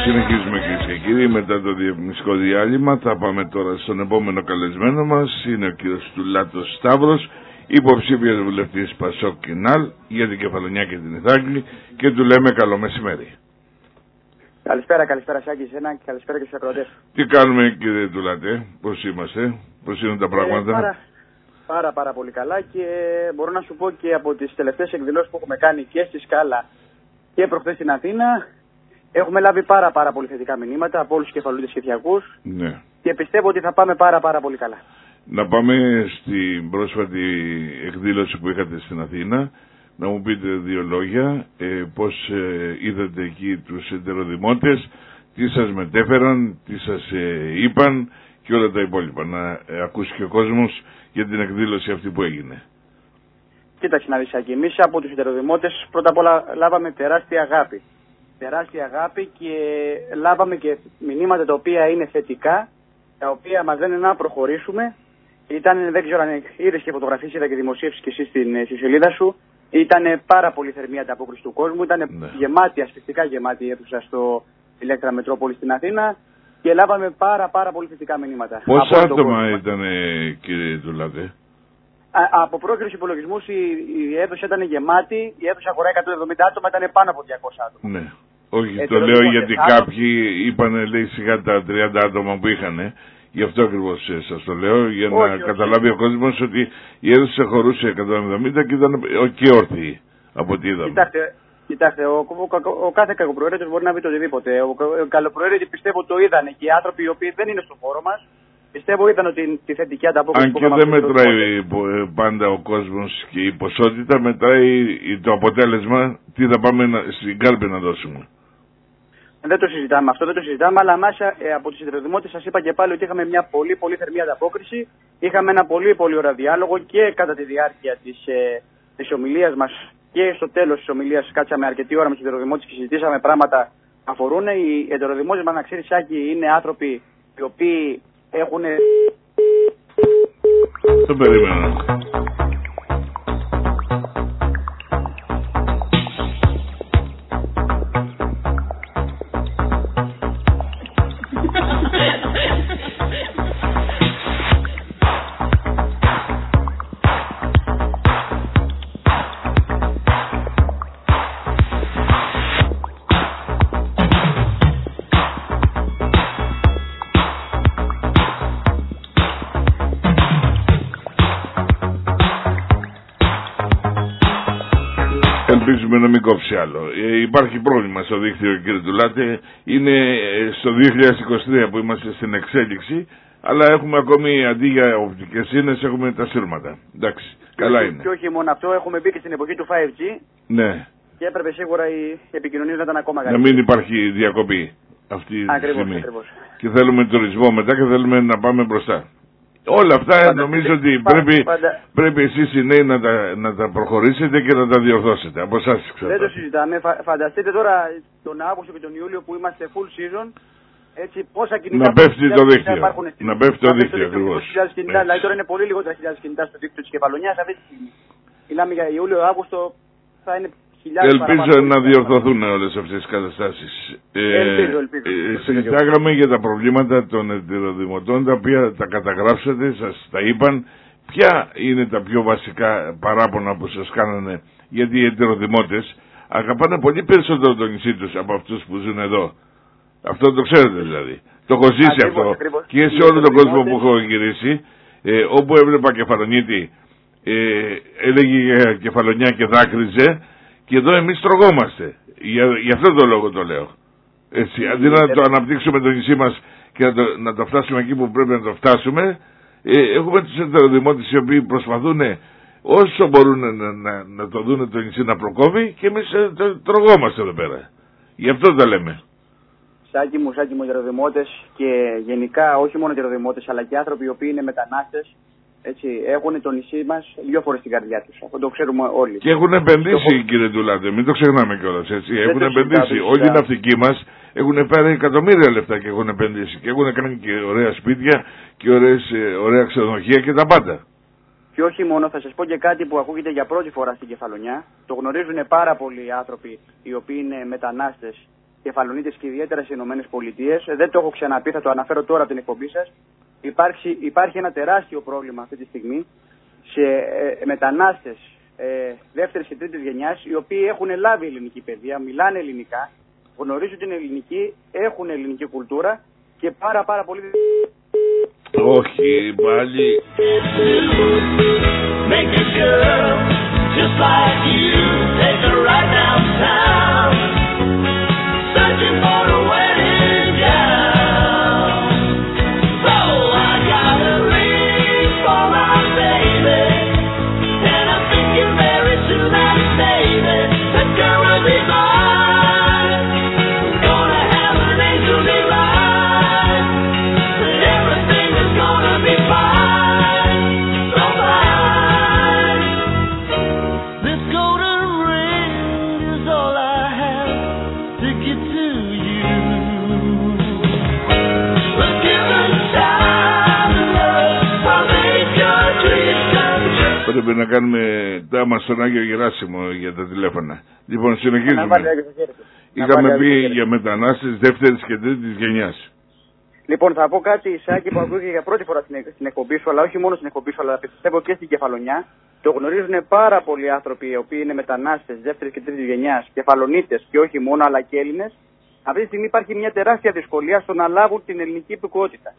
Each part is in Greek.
Συνεχίζουμε κυρίες και κύριοι μετά το διαφημιστικό διάλειμμα. Θα πάμε τώρα στον επόμενο καλεσμένο μας. Είναι ο κύριος Τουλάτος Σταύρος, υποψήφιος βουλευτής Πασόκ Κινάλ για την Κεφαλονιά και την Ιθάκη, και του λέμε καλό μεσημέρι. Καλησπέρα Σάκη, εσένα και καλησπέρα και στους ακροατές. Τι κάνουμε κύριε Τουλάτε, πώς είμαστε, πώς είναι τα πράγματα? Πάρα πολύ καλά, και μπορώ να σου πω και από τις τελευταίες εκδηλώσεις που έχουμε κάνει και στη Σκάλα και προχθές στην Αθήνα, έχουμε λάβει πάρα πολύ θετικά μηνύματα από όλους τους κεφαλοίτες και φιακούς, ναι. Και πιστεύω ότι θα πάμε πάρα πολύ καλά. Να πάμε στην πρόσφατη εκδήλωση που είχατε στην Αθήνα, να μου πείτε δύο λόγια, πώς είδατε εκεί τους εντεροδημότες, τι σας μετέφεραν, τι σας είπαν και όλα τα υπόλοιπα. Να ακούσει και ο κόσμος για την εκδήλωση αυτή που έγινε. Κοίταξε να δεις, Άκη, εμείς από τους εντεροδημότες πρώτα απ' όλα λάβαμε τεράστια αγάπη και λάβαμε και μηνύματα τα οποία είναι θετικά, τα οποία μας λένε να προχωρήσουμε. Δεν ξέρω αν είδες και φωτογραφίες, είδα και δημοσίευσεις και εσύ στη σελίδα σου. Ήταν πάρα πολύ θερμή ανταπόκριση του κόσμου, ήταν γεμάτη, ασφυκτικά γεμάτη η αίθουσα στο Ηλέκτρα Μετρόπολη στην Αθήνα, και λάβαμε πάρα πολύ θετικά μηνύματα. Πόσα άτομα ήταν, κύριε Τουλάτε? Από πρόκριους υπολογισμούς η αίθουσα ήταν γεμάτη, η αίθουσα χωράει 170 άτομα, ήταν πάνω από 200 άτομα. Ναι. Όχι, το λέω γιατί κάποιοι είπανε, λέει, σιγά τα 30 άτομα που είχανε. Γι' αυτό ακριβώς σας το λέω, για να καταλάβει ο κόσμος ότι η αίθουσα χωρούσε 170 και ήταν και όρθιοι από ό,τι είδαμε. Κοιτάξτε, ο κάθε κακοπροαίρετος μπορεί να πει το οτιδήποτε. Ο καλοπροαίρετοι πιστεύω το είδανε, και οι άνθρωποι οι οποίοι δεν είναι στο χώρο μας πιστεύω είδαν ότι τη θετική ανταπόκριση. Αν και δεν μετράει πάντα ο κόσμος και η ποσότητα, μετράει το αποτέλεσμα, τι θα πάμε στην κάλπη να δώσουμε. Δεν το συζητάμε αυτό, αλλά μάσα από τους εντεροδημότες σας είπα και πάλι ότι είχαμε μια πολύ θερμή ανταπόκριση. Είχαμε ένα πολύ ωραίο διάλογο και κατά τη διάρκεια της ομιλίας μας και στο τέλος της ομιλίας. Κάτσαμε αρκετή ώρα με τους εντεροδημότες και συζητήσαμε πράγματα που αφορούν. Οι εντεροδημότες μας, να ξέρεις, Σάκη, είναι άνθρωποι οι οποίοι έχουν... Το περίμενα. Ελπίζουμε να μην κόψει άλλο. Υπάρχει πρόβλημα στο δίκτυο, κύριε Τουλάτε. Είναι στο 2023 που είμαστε στην εξέλιξη, αλλά έχουμε ακόμη, αντί για οπτικές ίνες, έχουμε τα σύρματα. Εντάξει, καλά είναι. Και όχι μόνο αυτό, έχουμε μπει και στην εποχή του 5G. Ναι. Και έπρεπε σίγουρα οι επικοινωνίες να ήταν ακόμα καλύτερες. Να μην υπάρχει διακοπή αυτή τη στιγμή. Ακριβώς. Και θέλουμε τουρισμό μετά και θέλουμε να πάμε μπροστά. Όλα αυτά νομίζω ότι πρέπει εσείς οι νέοι να τα προχωρήσετε και να τα διορθώσετε. Από εσάς εξαρτάται. Δεν το συζητάμε. Φανταστείτε τώρα τον Αύγουστο και τον Ιούλιο που είμαστε full season. Έτσι, πόσα κινητά να πέφτει το δίκτυο. Να πέφτει το δίκτυο ακριβώς. Δηλαδή τώρα είναι πολύ λιγότερα 1.000 κινητά στο δίκτυο της Κεφαλονιάς. Αυτή τη στιγμή μιλάμε για Ιούλιο-Αύγουστο, θα είναι χιλιάδες. Ελπίζω να διορθωθούν όλες αυτές τις καταστάσεις. Ελπίζω. Συζητάγαμε για τα προβλήματα των εντεροδημοτών, τα οποία τα καταγράψατε, σας τα είπαν. Ποια είναι τα πιο βασικά παράπονα που σας κάνανε? Γιατί οι εντεροδημότες αγαπάνε πολύ περισσότερο το νησί τους από αυτούς που ζουν εδώ. Αυτό το ξέρετε δηλαδή. Το έχω ζήσει ακριβώς. Και σε όλο τον κόσμο που έχω γυρίσει, όπου έβλεπα Κεφαλονίτη, έλεγε για Κεφαλονιά και δάκρυζε, και εδώ εμείς τρογόμαστε. Γι' αυτό το λόγο το λέω. Έτσι, αντί να το αναπτύξουμε το νησί μας και να το φτάσουμε εκεί που πρέπει να το φτάσουμε, έχουμε τους εντεροδημότες οι οποίοι προσπαθούν όσο μπορούν να το δουν το νησί να προκόβει, και εμείς τρογόμαστε εδώ πέρα. Γι' αυτό το λέμε. Σάκη μου, εντεροδημότες, και γενικά όχι μόνο εντεροδημότες, αλλά και άνθρωποι οι οποίοι είναι μετανάστες, έτσι, έχουν το νησί μας 2 φορές στην καρδιά τους. Αυτό το ξέρουμε όλοι. Και έχουν επενδύσει, κύριε Τουλάτε, μην το ξεχνάμε κιόλας, έτσι. Έχουν επενδύσει. Όλοι οι ναυτικοί μας έχουν πάρει εκατομμύρια λεφτά και έχουν επενδύσει. Και έχουν κάνει και ωραία σπίτια και ωραία ξενοδοχεία και τα πάντα. Και όχι μόνο, θα σας πω και κάτι που ακούγεται για πρώτη φορά στην Κεφαλονιά. Το γνωρίζουν πάρα πολλοί άνθρωποι οι οποίοι είναι μετανάστες Κεφαλονίτες και ιδιαίτερα στις ΗΠΑ. Δεν το έχω ξαναπεί, θα το αναφέρω τώρα από την εκπομπή σας. Υπάρχει ένα τεράστιο πρόβλημα αυτή τη στιγμή σε μετανάστες δεύτερης και τρίτης γενιάς, οι οποίοι έχουν λάβει ελληνική παιδεία, μιλάνε ελληνικά, γνωρίζουν την ελληνική, έχουν ελληνική κουλτούρα και πάρα πολύ... Όχι, πάλι... Πρέπει να κάνουμε τάμα στον Άγιο Γεράσιμο για τα τηλέφωνα. Λοιπόν, συνεχίζουμε. Είχαμε πει για μετανάστες δεύτερης και τρίτης γενιάς. Λοιπόν, θα πω κάτι, Ισάκη, που ακούγεται για πρώτη φορά στην εκπομπή σου, αλλά όχι μόνο στην εκπομπή σου, αλλά πιστεύω και στην Κεφαλονιά. Το γνωρίζουν πάρα πολλοί άνθρωποι οι οποίοι είναι μετανάστες δεύτερης και τρίτης γενιάς, Κεφαλονίτες και όχι μόνο, αλλά και Έλληνες. Αυτή τη στιγμή υπάρχει μια τεράστια δυσκολία στο να λάβουν την ελληνική υπηκότητα.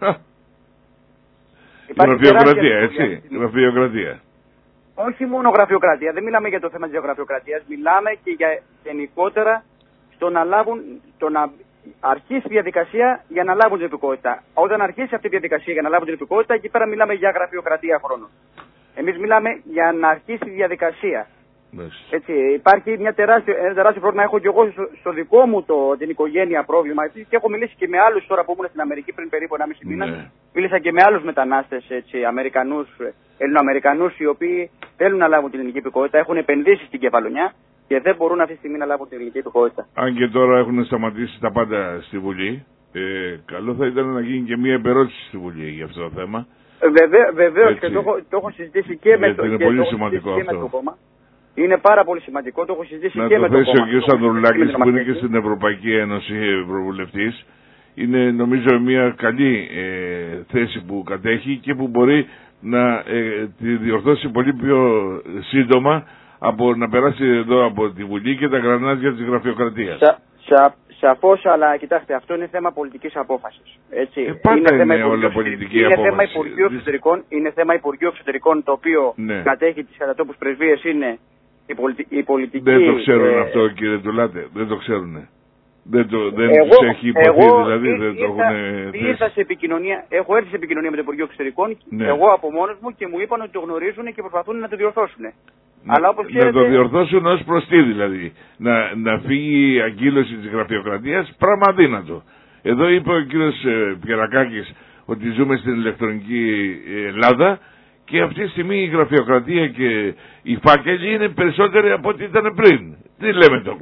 Γραφειοκρατία, έτσι. Γραφειοκρατία. Όχι μόνο γραφειοκρατία, δεν μιλάμε για το θέμα της γραφειοκρατίας, μιλάμε και για γενικότερα στο να λάβουν, να αρχίσει η διαδικασία για να λάβουν την υπηκότητα. Όταν αρχίσει αυτή η διαδικασία για να λάβουν την υπηκότητα, εκεί πέρα μιλάμε για γραφειοκρατία χρόνων. Εμείς μιλάμε για να αρχίσει η διαδικασία. Έτσι, υπάρχει ένα τεράστιο πρόβλημα. Έχω και εγώ στο δικό μου την οικογένεια πρόβλημα. Και έχω μιλήσει και με άλλους τώρα που ήμουν στην Αμερική πριν περίπου 1,5 μήνα. Μίλησα και με άλλους μετανάστες, Ελληνοαμερικανούς, οι οποίοι θέλουν να λάβουν την ελληνική υπηκότητα, έχουν επενδύσει στην Κεφαλονιά και δεν μπορούν αυτή τη στιγμή να λάβουν την ελληνική υπηκότητα. Αν και τώρα έχουν σταματήσει τα πάντα στη Βουλή, καλό θα ήταν να γίνει και μια επερώτηση στη Βουλή για αυτό το θέμα. Βεβαίως, και το έχω συζητήσει και με το κόμμα. Είναι πάρα πολύ σημαντικό, το έχω συζητήσει και με το κόμμα. Να το θέσει ο κ. Ανδρουλάκης που είναι και στην Ευρωπαϊκή Ένωση Ευρωβουλευτής. Είναι νομίζω μια καλή θέση που κατέχει και που μπορεί να τη διορθώσει πολύ πιο σύντομα από να περάσει εδώ από τη Βουλή και τα γρανάζια της γραφειοκρατίας. Σαφώς, αλλά κοιτάξτε, αυτό είναι θέμα πολιτικής απόφασης. Πάντα είναι όλα πολιτική απόφαση. Είναι θέμα Υπουργείου Εξωτερικών, το οποίο κατέχει τις κατατόπους πρεσβείες, είναι η πολιτική... Δεν το ξέρουν αυτό, κύριε Τουλάτε, δεν το ξέρουν. Δεν τους έχει υποθεί, δηλαδή δεν το έχουν θέσει. Έχω έρθει σε επικοινωνία με το Υπουργείο Εξωτερικών, εγώ από μόνος μου, και μου είπαν ότι το γνωρίζουν και προσπαθούν να το διορθώσουν. Αλλά όπως ξέρετε... Να το διορθώσουν ως προς τι δηλαδή. Να φύγει η αγκύλωση της γραφειοκρατίας, πράγμα αδύνατο. Εδώ είπε ο κύριος Πιερακάκης ότι ζούμε στην ηλεκτρονική Ελλάδα και αυτή τη στιγμή η γραφειοκρατία και οι φάκελοι είναι περισσότεροι από ό,τι ήταν πριν. Τι λέμε τώρα.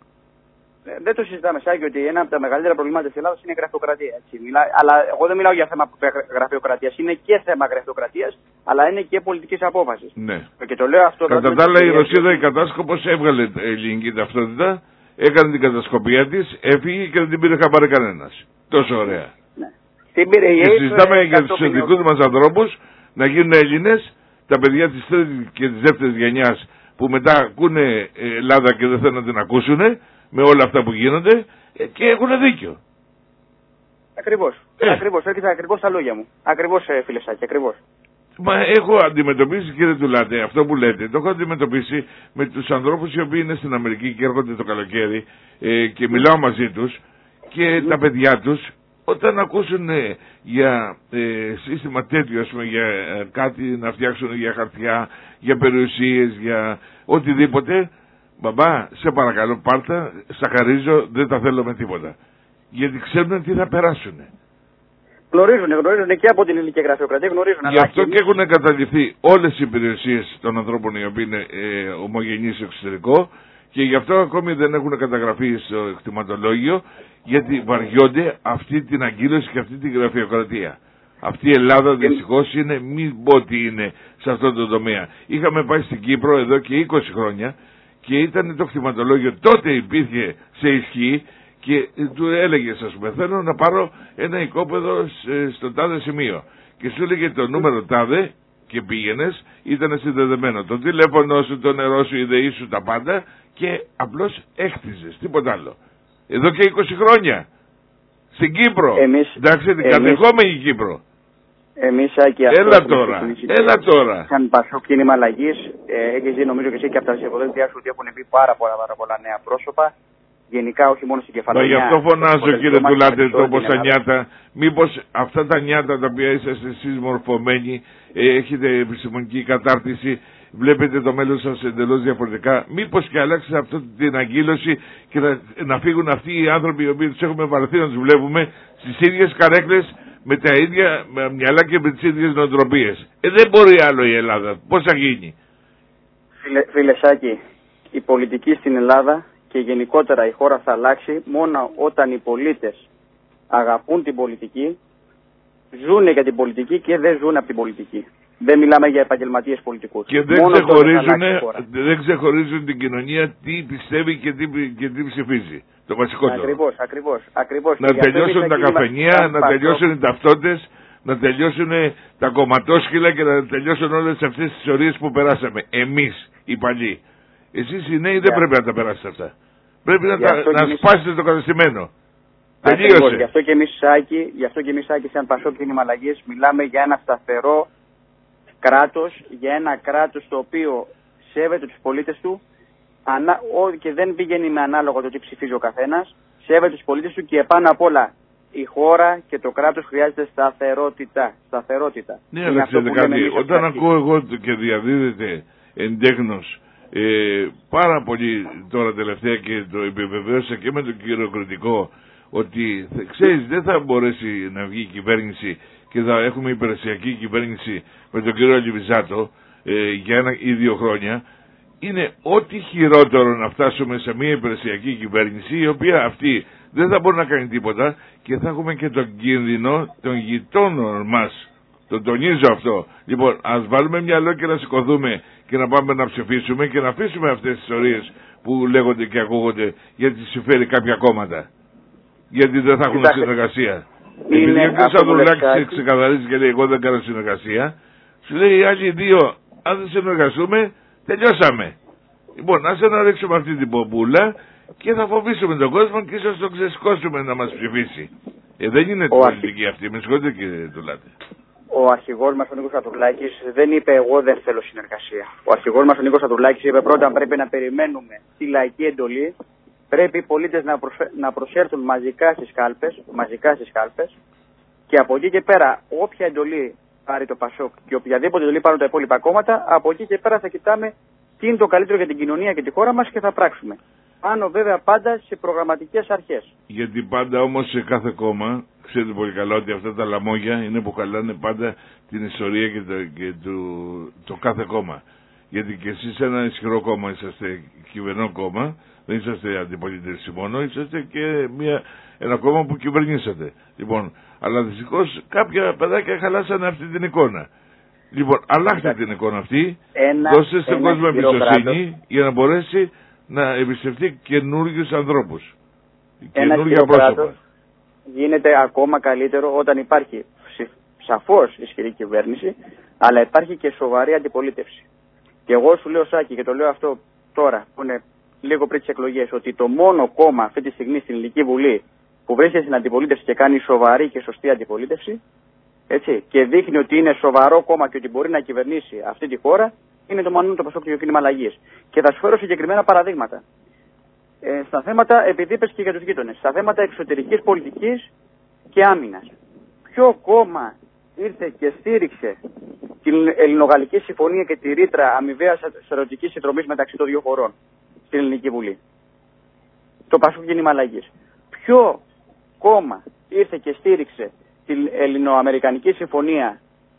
Δεν το συζητάμε, Σάκη, ότι ένα από τα μεγαλύτερα προβλήματα της Ελλάδας είναι η γραφειοκρατία. Αλλά εγώ δεν μιλάω για θέμα γραφειοκρατίας. Είναι και θέμα γραφειοκρατίας, αλλά είναι και πολιτικής απόφασης. Ναι. Και το λέω αυτό. Κατά τα άλλα, η Ρωσίδα η κατάσκοπος έβγαλε ελληνική ταυτότητα, έκανε την κατασκοπία της, έφυγε και δεν την πήρε χαμπάρι κανένας. Τόσο ωραία. Ναι. Και συζητάμε για τους δικούς μας ανθρώπους να γίνουν Έλληνες, τα παιδιά της τρίτης και της δεύτερης γενιάς που μετά ακούνε Ελλάδα και δεν θέλουν να την ακούσουν. Με όλα αυτά που γίνονται και έχουν δίκιο. Ακριβώς. Έρχεται ακριβώς τα λόγια μου. Ακριβώς, φίλε Σάκη, ακριβώς. Μα έχω αντιμετωπίσει, κύριε Τουλάτε, αυτό που λέτε, το έχω αντιμετωπίσει με τους ανθρώπους οι οποίοι είναι στην Αμερική και έρχονται το καλοκαίρι και μιλάω μαζί τους και τα παιδιά τους όταν ακούσουν για σύστημα τέτοιο, ας πούμε, για κάτι να φτιάξουν για χαρτιά, για περιουσίες, για οτιδήποτε. Μπαμπά, σε παρακαλώ πάρτα, στα χαρίζω, δεν τα θέλω με τίποτα. Γιατί ξέρουν τι θα περάσουν. Γνωρίζουν και από την ελληνική γραφειοκρατία, γνωρίζουν. Γι' αυτό και έχουν καταληφθεί όλες οι υπηρεσίες των ανθρώπων οι οποίοι είναι ομογενείς στο εξωτερικό και γι' αυτό ακόμη δεν έχουν καταγραφεί στο εκτιματολόγιο, γιατί βαριώνται αυτή την αγκύλωση και αυτή την γραφειοκρατία. Αυτή η Ελλάδα δυστυχώς είναι, μην πω τι είναι σε αυτό το τομέα. Είχαμε πάει στην Κύπρο εδώ και 20 χρόνια και ήταν το κτηματολόγιο, τότε υπήρχε σε ισχύ και του έλεγες, ας πούμε, θέλω να πάρω ένα οικόπεδο στο τάδε σημείο και σου έλεγε το νούμερο τάδε και πήγαινες, ήταν συνδεδεμένο το τηλέφωνο σου, το νερό σου, η ΔΕΗ σου, τα πάντα και απλώς έκτιζες, τίποτα άλλο. Εδώ και 20 χρόνια στην Κύπρο, εντάξει, την κατεχόμενη Κύπρο. Εμείς, Άκη, έλα τώρα. Σαν Πασόκ Κίνημα Αλλαγής, έχεις δει νομίζω και εσύ και από τα ψηφοδέλτια σου ότι έχουν πει πάρα πολλά νέα πρόσωπα. Γενικά, όχι μόνο στην Κεφαλονιά. Γι' αυτό φωνάζω, κύριε Τουλάτε, όπως τα νιάτα. Μήπως αυτά τα νιάτα τα οποία είσαστε εσείς μορφωμένοι, έχετε επιστημονική κατάρτιση, βλέπετε το μέλλον σας εντελώς διαφορετικά. Μήπως και αλλάξετε αυτή την αγκύλωση και να φύγουν αυτοί οι άνθρωποι οι οποίοι τους έχουμε βαρεθεί να τους βλέπουμε στις ίδιες καρέκλες, με τα ίδια μυαλά και με τις ίδιες νοοτροπίες. Δεν μπορεί άλλο η Ελλάδα. Πώς θα γίνει? Φίλε Σάκη, η πολιτική στην Ελλάδα και γενικότερα η χώρα θα αλλάξει μόνο όταν οι πολίτες αγαπούν την πολιτική, ζουν για την πολιτική και δεν ζουν από την πολιτική. Δεν μιλάμε για επαγγελματίες πολιτικούς. Και δεν ξεχωρίζουν την κοινωνία τι πιστεύει και τι ψηφίζει. Το βασικότερο. Ακριβώς. Να τελειώσουν τα καφενεία, να τελειώσουν οι ταυτότητες, να τελειώσουν τα κομματόσκυλα και να τελειώσουν όλες αυτές τις ορίες που περάσαμε. Εμείς οι παλιοί. Εσείς οι νέοι δεν πρέπει να τα περάσετε αυτά. Πρέπει να σπάσετε το καταστημένο. Τελείωσε. Γι' αυτό και εμείς, Άκη, σαν Πασόκ Κίνημα Αλλαγής, μιλάμε για ένα σταθερό κράτος, για ένα κράτος το οποίο σέβεται τους πολίτες του και δεν πηγαίνει με ανάλογο το τι ψηφίζει ο καθένας, σέβεται τους πολίτες του και πάνω απ' όλα η χώρα και το κράτος χρειάζεται σταθερότητα. Ναι, αλλά ξέρετε κάτι, όταν ακούω εγώ και διαδίδεται εντέχνος πάρα πολύ τώρα τελευταία και το επιβεβαίωσα και με τον κύριο Κρητικό ότι ξέρεις δεν θα μπορέσει να βγει η κυβέρνηση και θα έχουμε υπηρεσιακή κυβέρνηση με τον κύριο Αλιβιζάτο για 1 ή 2 χρόνια, είναι ό,τι χειρότερο να φτάσουμε σε μια υπηρεσιακή κυβέρνηση η οποία αυτή δεν θα μπορεί να κάνει τίποτα και θα έχουμε και τον κίνδυνο των γειτόνων μας. Το τονίζω αυτό. Λοιπόν, ας βάλουμε μυαλό και να σηκωθούμε και να πάμε να ψηφίσουμε και να αφήσουμε αυτές τις ιστορίες που λέγονται και ακούγονται γιατί συμφέρει κάποια κόμματα. Γιατί δεν θα έχουν συνεργασία. Επειδή ο κ. Σαδρουλάκης ξεκαθαρίζει και λέει εγώ δεν κάνω συνεργασία, σου λέει οι άλλοι δύο, αν δεν συνεργαστούμε, τελειώσαμε. Λοιπόν, ας να ρίξουμε αυτή την πομπούλα και θα φοβήσουμε τον κόσμο και ίσως τον ξεσκώσουμε να μας ψηφίσει. Δεν είναι την πολιτική αυτή, με συγχωρείτε κύριε Τουλάτη. Ο αρχηγός μας ο Νίκος Σαδρουλάκης δεν είπε εγώ δεν θέλω συνεργασία. Ο αρχηγός μας ο Νίκος Σαδρουλάκης είπε πρώτα πρέπει να περιμένουμε τη λαϊκή εντολή. Πρέπει οι πολίτες να προσέρθουν μαζικά στις κάλπες και από εκεί και πέρα όποια εντολή πάρει το Πασόκ και οποιαδήποτε εντολή πάρουν τα υπόλοιπα κόμματα, από εκεί και πέρα θα κοιτάμε τι είναι το καλύτερο για την κοινωνία και τη χώρα μας και θα πράξουμε. Πάνω βέβαια πάντα σε προγραμματικές αρχές. Γιατί πάντα όμως σε κάθε κόμμα, ξέρετε πολύ καλά ότι αυτά τα λαμόγια είναι που χαλάνε πάντα την ιστορία και το κάθε κόμμα. Γιατί και εσείς ένα ισχυρό κόμμα είσαστε κυβερνό κόμμα, δεν είσαστε αντιπολίτευση μόνο, είσαστε και ένα κόμμα που κυβερνήσατε. Λοιπόν, αλλά δυστυχώς κάποια παιδάκια χαλάσανε αυτή την εικόνα. Λοιπόν, αλλάχτε την εικόνα αυτή, δώστε στον κόσμο εμπιστοσύνη για να μπορέσει να εμπιστευτεί καινούργιους ανθρώπους. Καινούργια πρόσωπα. Γίνεται ακόμα καλύτερο όταν υπάρχει σαφώς ισχυρή κυβέρνηση, αλλά υπάρχει και σοβαρή αντιπολίτευση. Και εγώ σου λέω, Σάκη, και το λέω αυτό τώρα, που είναι λίγο πριν τις εκλογές, ότι το μόνο κόμμα αυτή τη στιγμή στην Ελληνική Βουλή που βρίσκεται στην αντιπολίτευση και κάνει σοβαρή και σωστή αντιπολίτευση, έτσι, και δείχνει ότι είναι σοβαρό κόμμα και ότι μπορεί να κυβερνήσει αυτή τη χώρα, είναι το Μανούν το Πασόκ και το Κίνημα Αλλαγής. Και θα σου φέρω συγκεκριμένα παραδείγματα. Στα θέματα, επειδή είπες και για τους γείτονες, στα θέματα εξωτερικής πολιτικής και άμυνας. Ποιο κόμμα ήρθε και στήριξε την Ελληνογαλλική Συμφωνία και τη ρήτρα αμοιβαίας στρατιωτικής συνδρομής μεταξύ των δύο χωρών στην Ελληνική Βουλή? Το Πασόκ Κίνημα Αλλαγής. Ποιο κόμμα ήρθε και στήριξε την Ελληνοαμερικανική Συμφωνία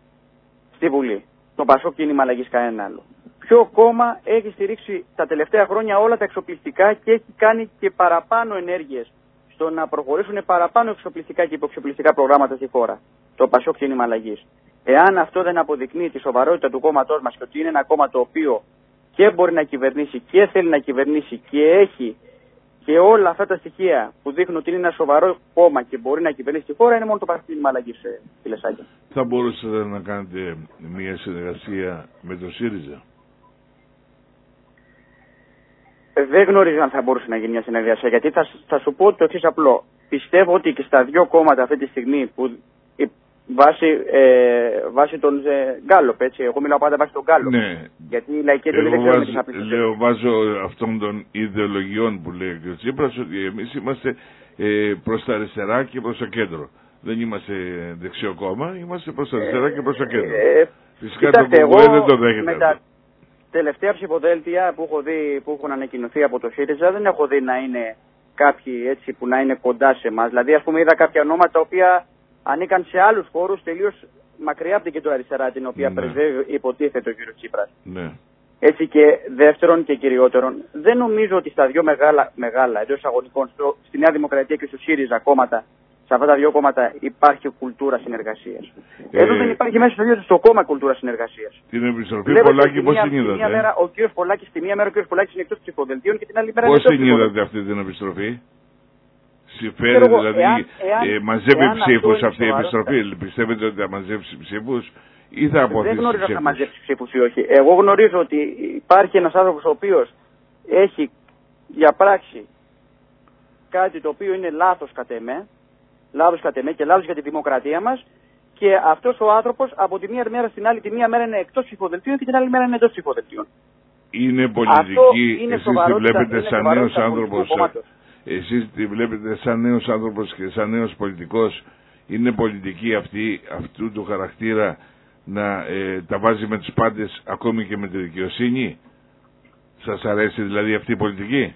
στη Βουλή? Το Πασόκ Κίνημα Αλλαγής, κανένα άλλο. Ποιο κόμμα έχει στηρίξει τα τελευταία χρόνια όλα τα εξοπλιστικά και έχει κάνει και παραπάνω ενέργειες στο να προχωρήσουν παραπάνω εξοπλιστικά και υποεξοπλιστικά προγράμματα στη χώρα? Το Πασόκ Κίνημα Αλλαγής. Εάν αυτό δεν αποδεικνύει τη σοβαρότητα του κόμματός μας και ότι είναι ένα κόμμα το οποίο και μπορεί να κυβερνήσει και θέλει να κυβερνήσει και έχει Και όλα αυτά τα στοιχεία που δείχνουν ότι είναι ένα σοβαρό κόμμα και μπορεί να κυβερνήσει τη χώρα είναι μόνο το Παρτίδι Αλλαγής, κύριε Σάκη. Θα μπορούσατε να κάνετε μια συνεργασία με το ΣΥΡΙΖΑ? Δεν γνωρίζω αν θα μπορούσε να γίνει μια συνεργασία, γιατί θα σου πω το εξής απλό. Πιστεύω ότι και στα δύο κόμματα αυτή τη στιγμή που βάσει τον Γκάλοπ, έτσι, εγώ μιλάω πάντα βάσει τον Γκάλοπ. Ναι. Γιατί η λαϊκή εντολή δεν ξέρουμε τι θα πει. Βάζω αυτών των ιδεολογιών που λέει ο Τσίπρας ότι εμείς είμαστε προς τα αριστερά και προς το κέντρο. Δεν είμαστε δεξιό κόμμα, είμαστε προς τα αριστερά και προς το κέντρο. Φυσικά το ΚΚΕ δεν το δέχεται. Με τα τελευταία ψηφοδέλτια που έχουν ανακοινωθεί από το ΣΥΡΙΖΑ δεν έχω δει να είναι κάποιοι έτσι που να είναι κοντά σε εμάς. Δηλαδή, ας πούμε, είδα κάποια ονόματα τα οποία ανήκαν σε άλλους χώρους τελείως μακριά από την κεντροαριστερά, την οποία πρεσβεύει υποτίθεται ο κ. Τσίπρας. Ναι. Έτσι, και δεύτερον και κυριότερον, δεν νομίζω ότι στα δύο μεγάλα εντός εισαγωγικών, στη Νέα Δημοκρατία και στο ΣΥΡΙΖΑ κόμματα, σε αυτά τα δύο κόμματα υπάρχει κουλτούρα συνεργασίας. Εδώ δεν υπάρχει μέσα στο ίδιο στο κόμμα κουλτούρα συνεργασίας. Την επιστροφή Πολάκη πώς την είδατε? Μία μέρα ο κ. Πολάκης, τη μία μέρα ο κ. Πολάκης είναι εκτός ψηφοδελτίων και την άλλη μέρα είναι πώς την είδατε αυτή την επιστροφή? Συμφέρει δηλαδή, μαζεύει ψήφους αυτή η επιστροφή? Πιστεύετε ότι θα μαζέψει ψήφους ή θα αποθήσει ψήφους? Δεν γνωρίζω αν θα μαζέψει ψήφους ή όχι. Εγώ γνωρίζω ότι υπάρχει ένας άνθρωπος ο οποίος έχει διαπράξει κάτι το οποίο είναι λάθος κατ' εμέ και λάθος για τη δημοκρατία μας, και αυτός ο άνθρωπος από τη μία μέρα στην άλλη, τη μία μέρα είναι εκτός ψηφοδελτίων και την άλλη μέρα είναι εντός ψηφοδελτίων. Είναι πολιτική, εσείς τη βλέπετε σαν νέος άνθρωπος? Εσείς τη βλέπετε σαν νέος άνθρωπος και σαν νέος πολιτικός? Είναι πολιτική αυτού του χαρακτήρα να τα βάζει με τους πάντες, ακόμη και με τη δικαιοσύνη? Σας αρέσει δηλαδή αυτή η πολιτική?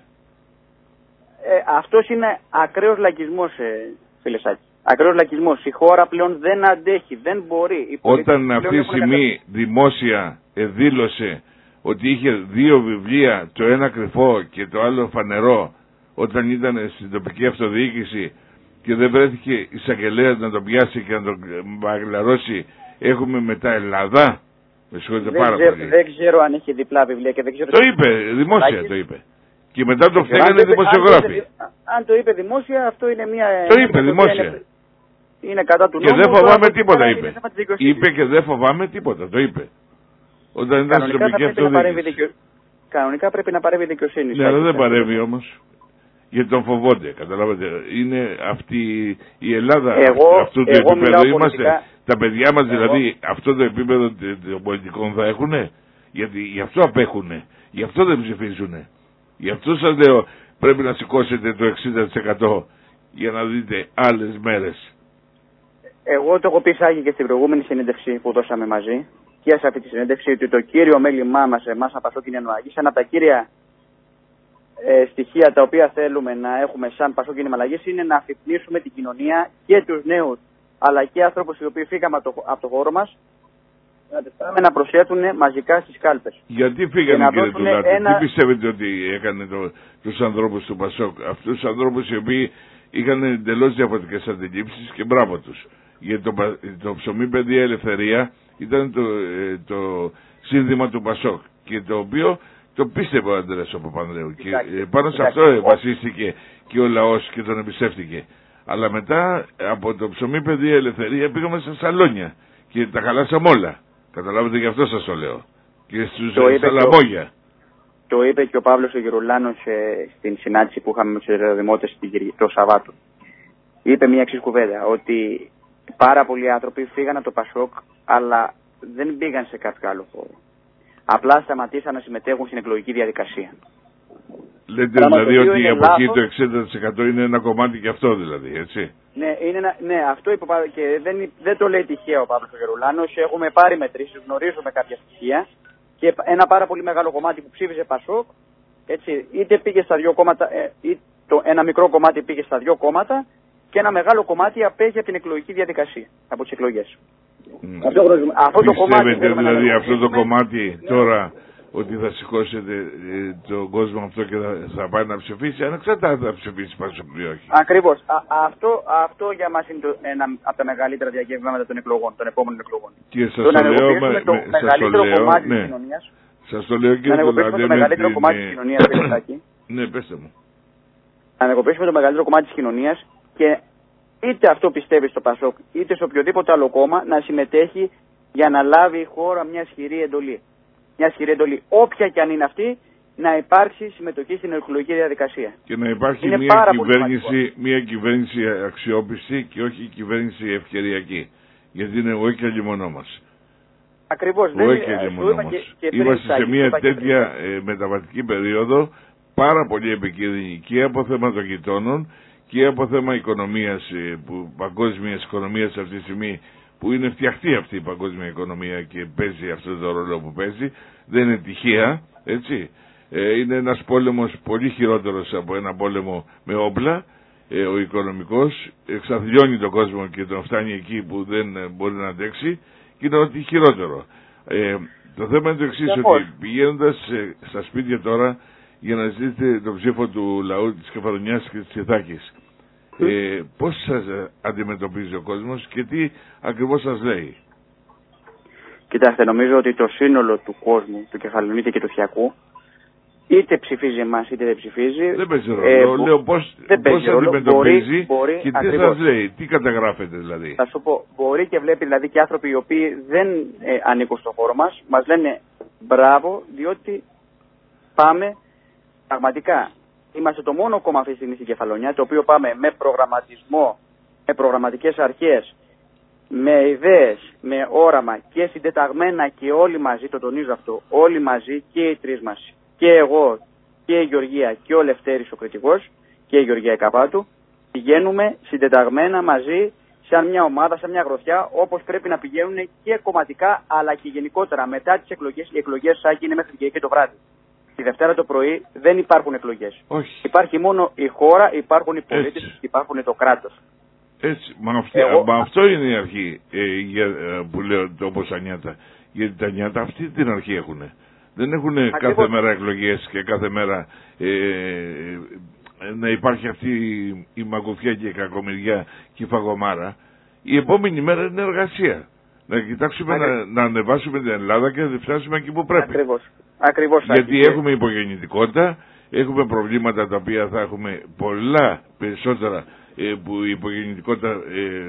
Αυτός είναι ακραίος λαϊκισμός, φίλε Σάκη. Ακραίος λαϊκισμός. Η χώρα πλέον δεν αντέχει, δεν μπορεί. Όταν αυτή τη στιγμή δημόσια δήλωσε ότι είχε δύο βιβλία, το ένα κρυφό και το άλλο φανερό, όταν ήταν στην τοπική αυτοδιοίκηση και δεν βρέθηκε εισαγγελέας να τον πιάσει και να τον μπαγκλαρώσει, έχουμε μετά Ελλάδα? Με συγχωρείτε πάρα πολύ. Δεν ξέρω αν είχε διπλά βιβλία και δεν ξέρω. Το είπε, δημόσια το είπε. Και μετά το φταίγανε δημοσιογράφοι. Αν το είπε δημόσια, αυτό είναι μια... Το είπε δημόσια. Είναι κατά του νόμου. Και δεν φοβάμαι τίποτα, είπε. Είπε και δεν φοβάμαι τίποτα, το είπε. Όταν ήταν στην τοπική αυτοδιοίκηση. Κανονικά πρέπει να παρέμβει η δικαιοσύνη. Ναι, αλλά δεν παρέμβει όμως. Γιατί τον φοβόνται, καταλάβατε. Είναι αυτή η Ελλάδα αυτού του επίπεδου. Είμαστε, τα παιδιά μας δηλαδή αυτό το επίπεδο των πολιτικών θα έχουνε? Γιατί γι' αυτό απέχουνε. Γι' αυτό δεν ψηφίζουνε. Γι' αυτό σας λέω πρέπει να σηκώσετε το 60% για να δείτε άλλες μέρες. Εγώ το έχω πει Σάκη και στην προηγούμενη συνέντευξη που δώσαμε μαζί και σε αυτή τη συνέντευξη ότι το κύριο μέλημά μας, εμάς από Πασόκ Κίνημα Αλλαγής, ένα από τα κύρια στοιχεία τα οποία θέλουμε να έχουμε σαν Πασόκ Κίνημα Αλλαγής είναι να αφυπνίσουμε την κοινωνία και τους νέους αλλά και ανθρώπους οι οποίοι φύγαμε από το χώρο μας, να προσθέτουν μαζικά στις κάλπες. Γιατί φύγανε, κύριε Τουλάτη? Τι πιστεύετε ότι έκανε τους ανθρώπους του Πασόκ? Αυτούς τους ανθρώπους οι οποίοι είχαν εντελώς διαφορετικές αντιλήψεις, και μπράβο τους. Γιατί το ψωμί παιδεία ελευθερία ήταν το σύνθημα του Πασόκ, και το οποίο το πίστευε ο Ανδρέας ο Παπανδρέου. Και πάνω σε αυτό βασίστηκε και ο λαός και τον εμπιστεύτηκε. Αλλά μετά από το ψωμί παιδεία ελευθερία πήγαμε στα σαλόνια και τα χαλάσαμε όλα. Καταλάβετε, γι' αυτό σας το λέω. Και στα λαμπόγια. Το είπε και ο Παύλος ο Γερουλάνος στην συνάντηση που είχαμε με τους Εροδημότες το Σαββάτο. Είπε μια εξής κουβέντα, ότι πάρα πολλοί άνθρωποι φύγαν από το Πασόκ, αλλά δεν πήγαν σε κάποιο άλλο χώρο. Απλά σταματήσαν να συμμετέχουν στην εκλογική διαδικασία. Λέτε δηλαδή ότι η αποχή του 60% είναι ένα κομμάτι και αυτό δηλαδή, έτσι? Ναι, αυτό είπε και δεν το λέει τυχαία ο Παύλος ο Γερουλάνος. Έχουμε πάρει μετρήσεις, γνωρίζουμε κάποια στοιχεία και ένα πάρα πολύ μεγάλο κομμάτι που ψήφιζε Πασόκ, έτσι, είτε πήγε στα δύο κόμματα, ένα μικρό κομμάτι πήγε στα δύο κόμματα και ένα μεγάλο κομμάτι απέχει από την εκλογική διαδικασία, από τις εκλογές. Αυτό το κομμάτι δηλαδή αυτό το κομμάτι τώρα ότι θα σηκώσετε τον κόσμο αυτό και θα πάει να ψηφίσει, ανεξάρτητα θα ψηφίσει Πασόκ ή όχι. Ακριβώς. Αυτό για μας είναι ένα από τα μεγαλύτερα διακύβευματα των εκλογών, των επόμενων εκλογών. Και σας το λέω, το μεγαλύτερο κομμάτι της κοινωνίας. Σας το λέω, κύριε Τουλάτη, το μεγαλύτερο κομμάτι της κοινωνίας, ναι, πέστε μου. να ανακοπήσουμε το μεγαλύτερο κομμάτι της κοινωνίας και είτε αυτό πιστεύει στο ΠΑΣΟΚ, είτε σε οποιοδήποτε άλλο κόμμα, να συμμετέχει για να λάβει η χώρα μια ισχυρή εντολή. Μια ισχυρή εντολή, όποια και αν είναι αυτή, να υπάρξει συμμετοχή στην εκλογική διαδικασία. Και να υπάρχει μια κυβέρνηση αξιόπιστη και όχι κυβέρνηση ευκαιριακή. Γιατί είναι εγώ και λιμονό μας. Ακριβώς. Είμαστε σε μια τέτοια μεταβατική περίοδο πάρα πολύ επικίνδυνη και από θέμα των γειτόνων και από θέμα οικονομίας, παγκόσμιας οικονομίας αυτή τη στιγμή, που είναι φτιαχτή αυτή η παγκόσμια οικονομία και παίζει αυτό το ρόλο που παίζει. Δεν είναι τυχαία, έτσι. Είναι ένας πόλεμος πολύ χειρότερος από ένα πόλεμο με όπλα, ο οικονομικός, εξαθλιώνει τον κόσμο και τον φτάνει εκεί που δεν μπορεί να αντέξει και είναι ό,τι χειρότερο. Το θέμα είναι το εξής, ότι πηγαίνοντας στα σπίτια τώρα για να ζητήσετε τον ψήφο του λαού της Κεφαλονιάς και της Ιθάκης, πώς σας αντιμετωπίζει ο κόσμος και τι ακριβώς σας λέει? Κοιτάξτε, νομίζω ότι το σύνολο του κόσμου, του Κεφαλονίτη και του Χιακού, είτε ψηφίζει εμάς είτε δεν ψηφίζει. Δεν παίζει ρόλο. Λέω πώς αντιμετωπίζει και τι σας λέει, τι καταγράφεται δηλαδή. Θα σου πω, μπορεί και βλέπει δηλαδή και άνθρωποι οι οποίοι δεν ανήκουν στον χώρο μας, μας λένε μπράβο, διότι πάμε πραγματικά. Είμαστε το μόνο κόμμα αυτή τη στιγμή στην Κεφαλονιά, το οποίο πάμε με προγραμματισμό, με προγραμματικές αρχές, με ιδέες, με όραμα και συντεταγμένα και όλοι μαζί, το τονίζω αυτό, όλοι μαζί και οι τρεις μας, και εγώ και η Γεωργία και ο Λευτέρης ο κριτικός και η Γεωργία η Καπάτου, πηγαίνουμε συντεταγμένα μαζί σαν μια ομάδα, σαν μια γροθιά, όπως πρέπει να πηγαίνουν και κομματικά αλλά και γενικότερα μετά τις εκλογές. Οι εκλογές Σάκη είναι μέχρι και το βράδυ. Τη Δευτέρα το πρωί δεν υπάρχουν εκλογές. Όχι. Υπάρχει μόνο η χώρα, υπάρχουν οι πολίτες, υπάρχουν το κράτος. Έτσι, μα αυτό είναι η αρχή που λέω όπως τα νιάτα. Γιατί τα νιάτα αυτή την αρχή έχουν. Δεν έχουν κάθε μέρα εκλογές και κάθε μέρα να υπάρχει αυτή η μαγκοφιά και η κακομοιριά και η φαγωμάρα. Η επόμενη μέρα είναι εργασία. Να κοιτάξουμε να ανεβάσουμε την Ελλάδα και να φτάσουμε εκεί που πρέπει. Ακριβώς. Γιατί έχουμε υπογεννητικότητα, έχουμε προβλήματα τα οποία θα έχουμε πολλά περισσότερα που η υπογεννητικότητα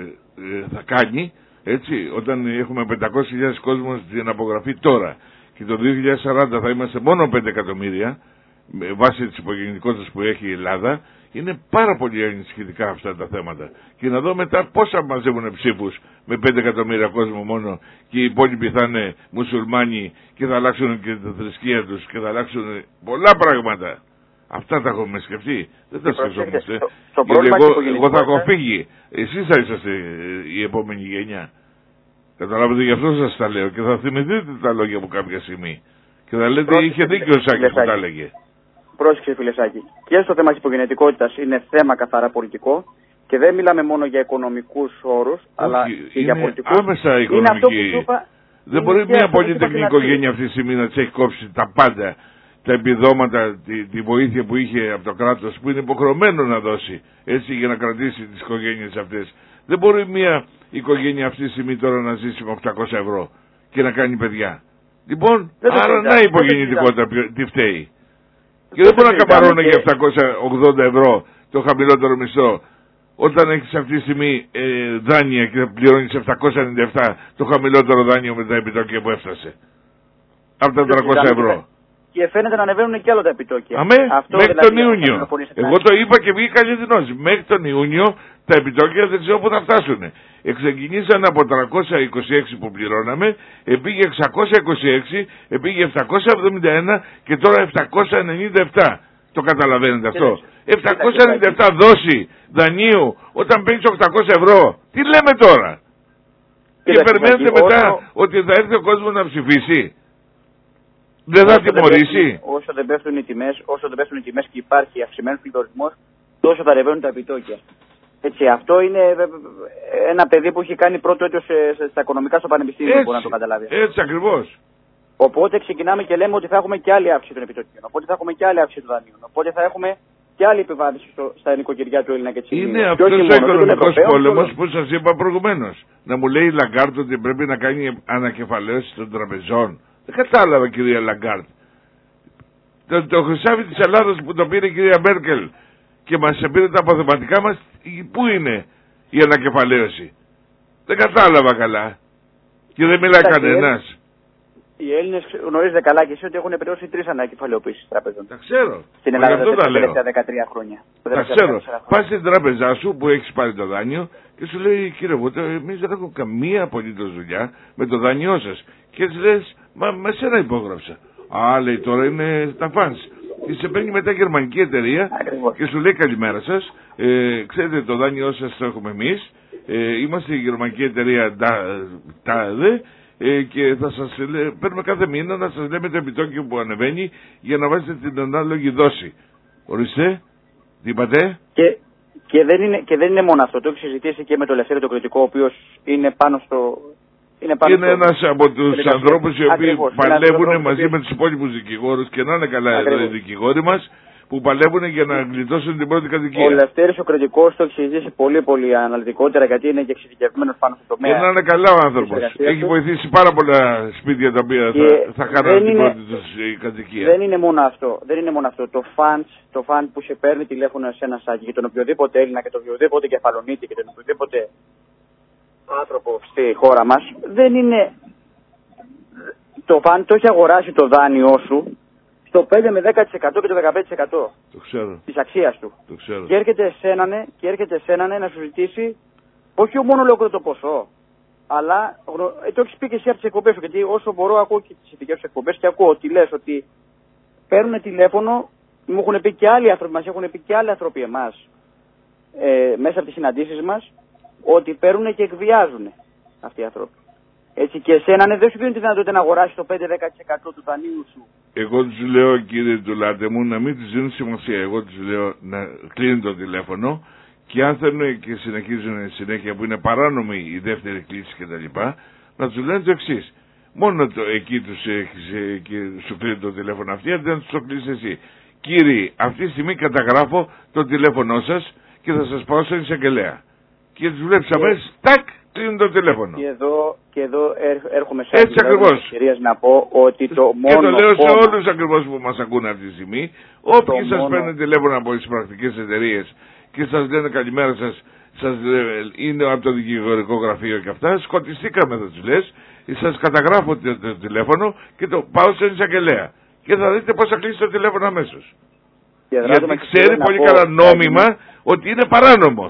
θα κάνει, έτσι, όταν έχουμε 500.000 κόσμος στην απογραφή τώρα και το 2040 θα είμαστε μόνο 5 εκατομμύρια με βάση της υπογεννητικότητας που έχει η Ελλάδα. Είναι πάρα πολύ ενισχυτικά αυτά τα θέματα. Και να δω μετά πόσα μαζεύουν ψήφους με 5 εκατομμύρια κόσμο μόνο και οι υπόλοιποι θα είναι μουσουλμάνοι και θα αλλάξουν και τη θρησκεία τους και θα αλλάξουν πολλά πράγματα. Αυτά τα έχουμε σκεφτεί. Δεν τα σκεφτόμαστε. Γιατί εγώ θα έχω φύγει. Εσείς θα είσαστε η επόμενη γενιά. Καταλάβετε, γι' αυτό σας τα λέω και θα θυμηθείτε τα λόγια μου κάποια στιγμή. Και θα λέτε είχε δίκιο ο Σάκης που τα έλεγε. Πρόσεξε, φίλε Σάκη. Και στο θέμα της υπογενετικότητας είναι θέμα καθαρά πολιτικό και δεν μιλάμε μόνο για οικονομικούς όρους, αλλά και για πολιτικούς. Άμεσα οικονομική. Δεν μπορεί μια πολυτεχνική οικογένεια αυτή τη στιγμή να της έχει κόψει τα πάντα, τα επιδόματα, τη βοήθεια που είχε από το κράτος, που είναι υποχρεωμένο να δώσει, έτσι, για να κρατήσει τις οικογένειες αυτές. Δεν μπορεί μια οικογένεια αυτή τη στιγμή τώρα να ζήσει με 800 ευρώ και να κάνει παιδιά. Λοιπόν, άρα να η υπογεννητικότητα τι φταίει. Και δεν μπορεί να καμπαρώνει για 780 ευρώ το χαμηλότερο μισθό όταν έχεις αυτή τη στιγμή δάνεια και θα πληρώνεις 797 το χαμηλότερο δάνειο με τα επιτόκια που έφτασε από τα 300 ευρώ. Και φαίνεται να ανεβαίνουν και άλλο τα επιτόκια. Μέχρι τον Ιούνιο. Εγώ το είπα και βγήκα αληθινός. Μέχρι τον Ιούνιο τα επιτόκια δεν ξέρω πού θα φτάσουν. Ξεκινήσαν από 326 που πληρώναμε, επήγε 626, επήγε 771 και τώρα 797. Το καταλαβαίνετε αυτό? 797 δόση δανείου όταν παίρνεις 800 ευρώ. Τι λέμε τώρα? Και περιμένετε μετά ότι θα έρθει ο κόσμος να ψηφίσει? Δεν θα τιμωρήσει? Όσο δεν πέφτουν οι τιμές και υπάρχει αυξημένος πληθωρισμός, τόσο θα ρεβαίνουν τα επιτόκια. Έτσι, αυτό είναι ένα παιδί που έχει κάνει πρώτο έτος στα οικονομικά στο πανεπιστήμιο, μπορεί να το καταλάβει. Έτσι ακριβώς. Οπότε ξεκινάμε και λέμε ότι θα έχουμε και άλλη αύξηση των επιτοκίων. Οπότε θα έχουμε και άλλη αύξηση των δανείων. Οπότε θα έχουμε και άλλη επιβάρυνση στα νοικοκυριά του Έλληνα και της Είναι αυτός ο οικονομικός πόλεμος που σας είπα προηγουμένως. Να μου λέει η Λαγκάρτ ότι πρέπει να κάνει ανακεφαλαίωση των τραπεζών. Δεν κατάλαβα, κυρία Λαγκάρτ. Το χρυσάφι της Ελλάδας που το πήρε η κυρία Μέρκελ και μας πήρε τα αποθεματικά μας. Πού είναι η ανακεφαλαίωση? Δεν κατάλαβα καλά. Και δεν μιλάει κανένας. Οι Έλληνες γνωρίζετε καλά και εσύ ότι έχουν περιώσει 3 ανακεφαλαιοποίησεις τραπεζών. Τα ξέρω. Στην Ελλάδα τα τελευταία 13 χρόνια. Τα ξέρω. Πας στην τράπεζά σου που έχεις πάρει το δάνειο και σου λέει, κύριε Βούτο, εμείς δεν έχουμε καμία απολύτως δουλειά με το δάνειό σας. Και έτσι λες, μα με σένα υπόγραψα. Α, λέει, τώρα είναι τα φανς. Και σε παίρνει μετά γερμανική εταιρεία. Ακριβώς. Και σου λέει, καλημέρα σας. Ξέρετε, το δάνειό σας το έχουμε εμείς. Είμαστε η γερμανική εταιρεία ΤΑΔΕ. Και θα σας παίρνουμε κάθε μήνα να σας λέμε το επιτόκιο που ανεβαίνει για να βάζετε την ανάλογη δόση. Ορίστε, τι είπατε? Και δεν είναι μόνο αυτό. Το έχει συζητήσει και με τον Ελευθέρη τον Κρητικό, ο οποίος είναι πάνω στο... Είναι ένας από τους ανθρώπους οι οποίοι παλεύουν μαζί με τους υπόλοιπους δικηγόρους, και να είναι καλά εδώ οι δικηγόροι μας, που παλεύουν για να γλιτώσουν την πρώτη κατοικία. Ο Λευτέρης ο Κρητικός το έχει συζητήσει πολύ αναλυτικότερα, γιατί είναι και εξειδικευμένος πάνω στο τομέα. Και να είναι καλά ο άνθρωπος. Έχει βοηθήσει πάρα πολλά σπίτια τα οποία θα χαράνε την πρώτη τους κατοικία. Δεν είναι μόνο αυτό. Το φαντ που σε παίρνει τηλέφωνο σε ένα σάκι, και τον οποιοδήποτε Έλληνα και τον οποιοδήποτε κεφαλονίτη και τον οποιοδήποτε άνθρωπο στη χώρα μας, δεν είναι. Το φαντ το έχει αγοράσει το δάνειό σου στο 5 με 10% και το 15% της αξίας του. Το ξέρω. Και έρχεται σε έναν να σου ζητήσει όχι μόνο λόγω το ποσό, αλλά το έχεις πει και εσύ από τις εκπομπές σου, γιατί όσο μπορώ ακούω και τις ειδικές σου εκπομπές και ακούω ότι λες ότι παίρνουν τηλέφωνο, μου έχουν πει και άλλοι άνθρωποι, μας έχουν πει και άλλοι άνθρωποι εμάς, μέσα από τις συναντήσεις μας, ότι παίρνουν και εκβιάζουν αυτοί οι άνθρωποι. Έτσι, και εσένα δεν σου δίνουν τη δυνατότητα να αγοράσει το 5-10% του δανείου σου. Εγώ τους λέω, κύριε Τουλάτε μου, να μην τους δίνουν σημασία. Εγώ τους λέω να κλείνουν το τηλέφωνο, και αν θέλουν και συνεχίζουν συνέχεια, που είναι παράνομη η δεύτερη κλήση κτλ., να τους λένε το εξής. Μόνο εκεί τους έχεις και σου κλείνει το τηλέφωνο αυτή, αν δεν τους το κλείσεις εσύ. Κύριοι, αυτή τη στιγμή καταγράφω το τηλέφωνό σας και θα σας πάω στον εισαγγελέα. Και τους βλέπεις αμέσως, τάκ, κλείνουν το τηλέφωνο. Και εδώ έρχομαι σε ευκαιρίες να πω ότι το μόνο. Και το λέω σε όλους ακριβώς που μας ακούνε αυτή τη στιγμή. Όποιοι σας παίρνουν τηλέφωνο από τις πρακτικές εταιρείες και σας λένε καλημέρα σας, είναι από το δικηγορικό γραφείο και αυτά, σκοτιστήκαμε, θα τους λες, σας καταγράφω το τηλέφωνο και το πάω στον εισαγγελέα. Και θα δείτε πώς θα κλείσει το τηλέφωνο αμέσως. Γιατί ξέρει πολύ καλά νόμιμα ότι είναι παράνομο.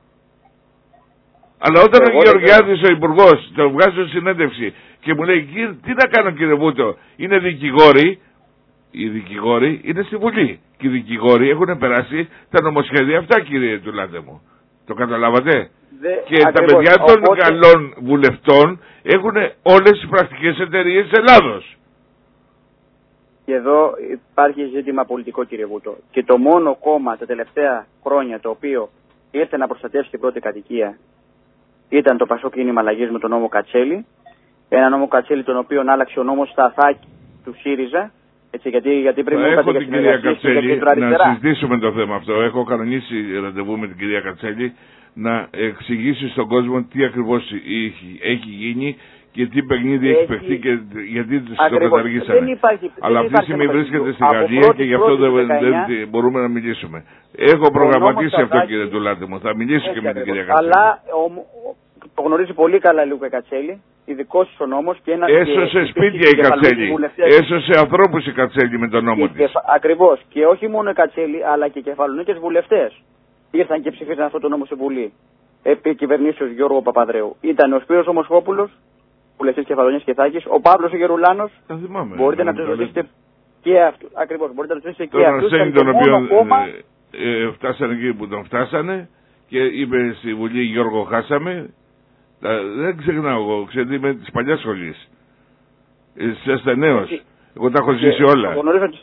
Αλλά όταν ο Γεωργιάδης, ο υπουργός, το βγάζει συνέντευξη και μου λέει, τι να κάνω κύριε Βούτο, είναι δικηγόροι, οι δικηγόροι είναι στη Βουλή και οι δικηγόροι έχουν περάσει τα νομοσχέδια αυτά, κύριε Τουλάτε μου. Το καταλάβατε? Και τα παιδιά των καλών βουλευτών έχουν όλες τις πρακτικές εταιρείες της Ελλάδος. Και εδώ υπάρχει ζήτημα πολιτικό, κύριε Βούτο. Και το μόνο κόμμα τα τελευταία χρόνια το οποίο ήρθε να προστατεύσει την πρώτη κατοικία ήταν το Πασόκ Κίνημα Αλλαγής με τον νόμο Κατσέλη. Ένα νόμο Κατσέλη τον οποίο άλλαξε ο νόμος Σταθάκη του ΣΥΡΙΖΑ. Έτσι, γιατί πριν έχω την κυρία Κατσέλη να συζητήσουμε το θέμα αυτό. Έχω κανονίσει ραντεβού με την κυρία Κατσέλη να εξηγήσει στον κόσμο τι ακριβώς έχει γίνει και τι παιχνίδι έχει παιχτεί και γιατί το καταργήσανε. Αλλά αυτή τη στιγμή βρίσκεται στη Γαλλία και γι' αυτό δεν μπορούμε να μιλήσουμε. Έχω προγραμματίσει αυτό, κύριε Τουλάτε μου. Θα μιλήσω και με την κυρία Κατσέλη. Αλλά το γνωρίζει πολύ καλά Λούκα Κατσέλη, ειδικός ο νόμος και ένα. Έσωσε σπίτια η Κατσέλη. Έσωσε ανθρώπους η Κατσέλη με τον νόμο της. Ακριβώς. Και όχι μόνο η Κατσέλη, αλλά και κεφαλονίκες βουλευτές ήρθαν και ψηφίσαν αυτό το νόμο στην Βουλή. Επί κυβερνήσεως Γιώργου Παπαδρέου. Ήταν ο Σπύρος ο Μοσχόπουλος, βουλευτής Κεφαλονίας και Θάκης, ο Παύλος ο Γερουλάνος. Μπορείτε να τους ρωτήσετε και αυτούς. Ακριβώς, μπορείτε να τους ρωτήσετε και αυτούς. Τον Αρσένη τον οποίο φτάσανε εκεί που τον φτάσανε και είπε στη Βουλή Γιώργο χάσαμε. Δεν ξεχνάω εγώ, ξέρετε είμαι της παλιάς σχολής. Είστε νέος. Εγώ τα έχω ζήσει όλα.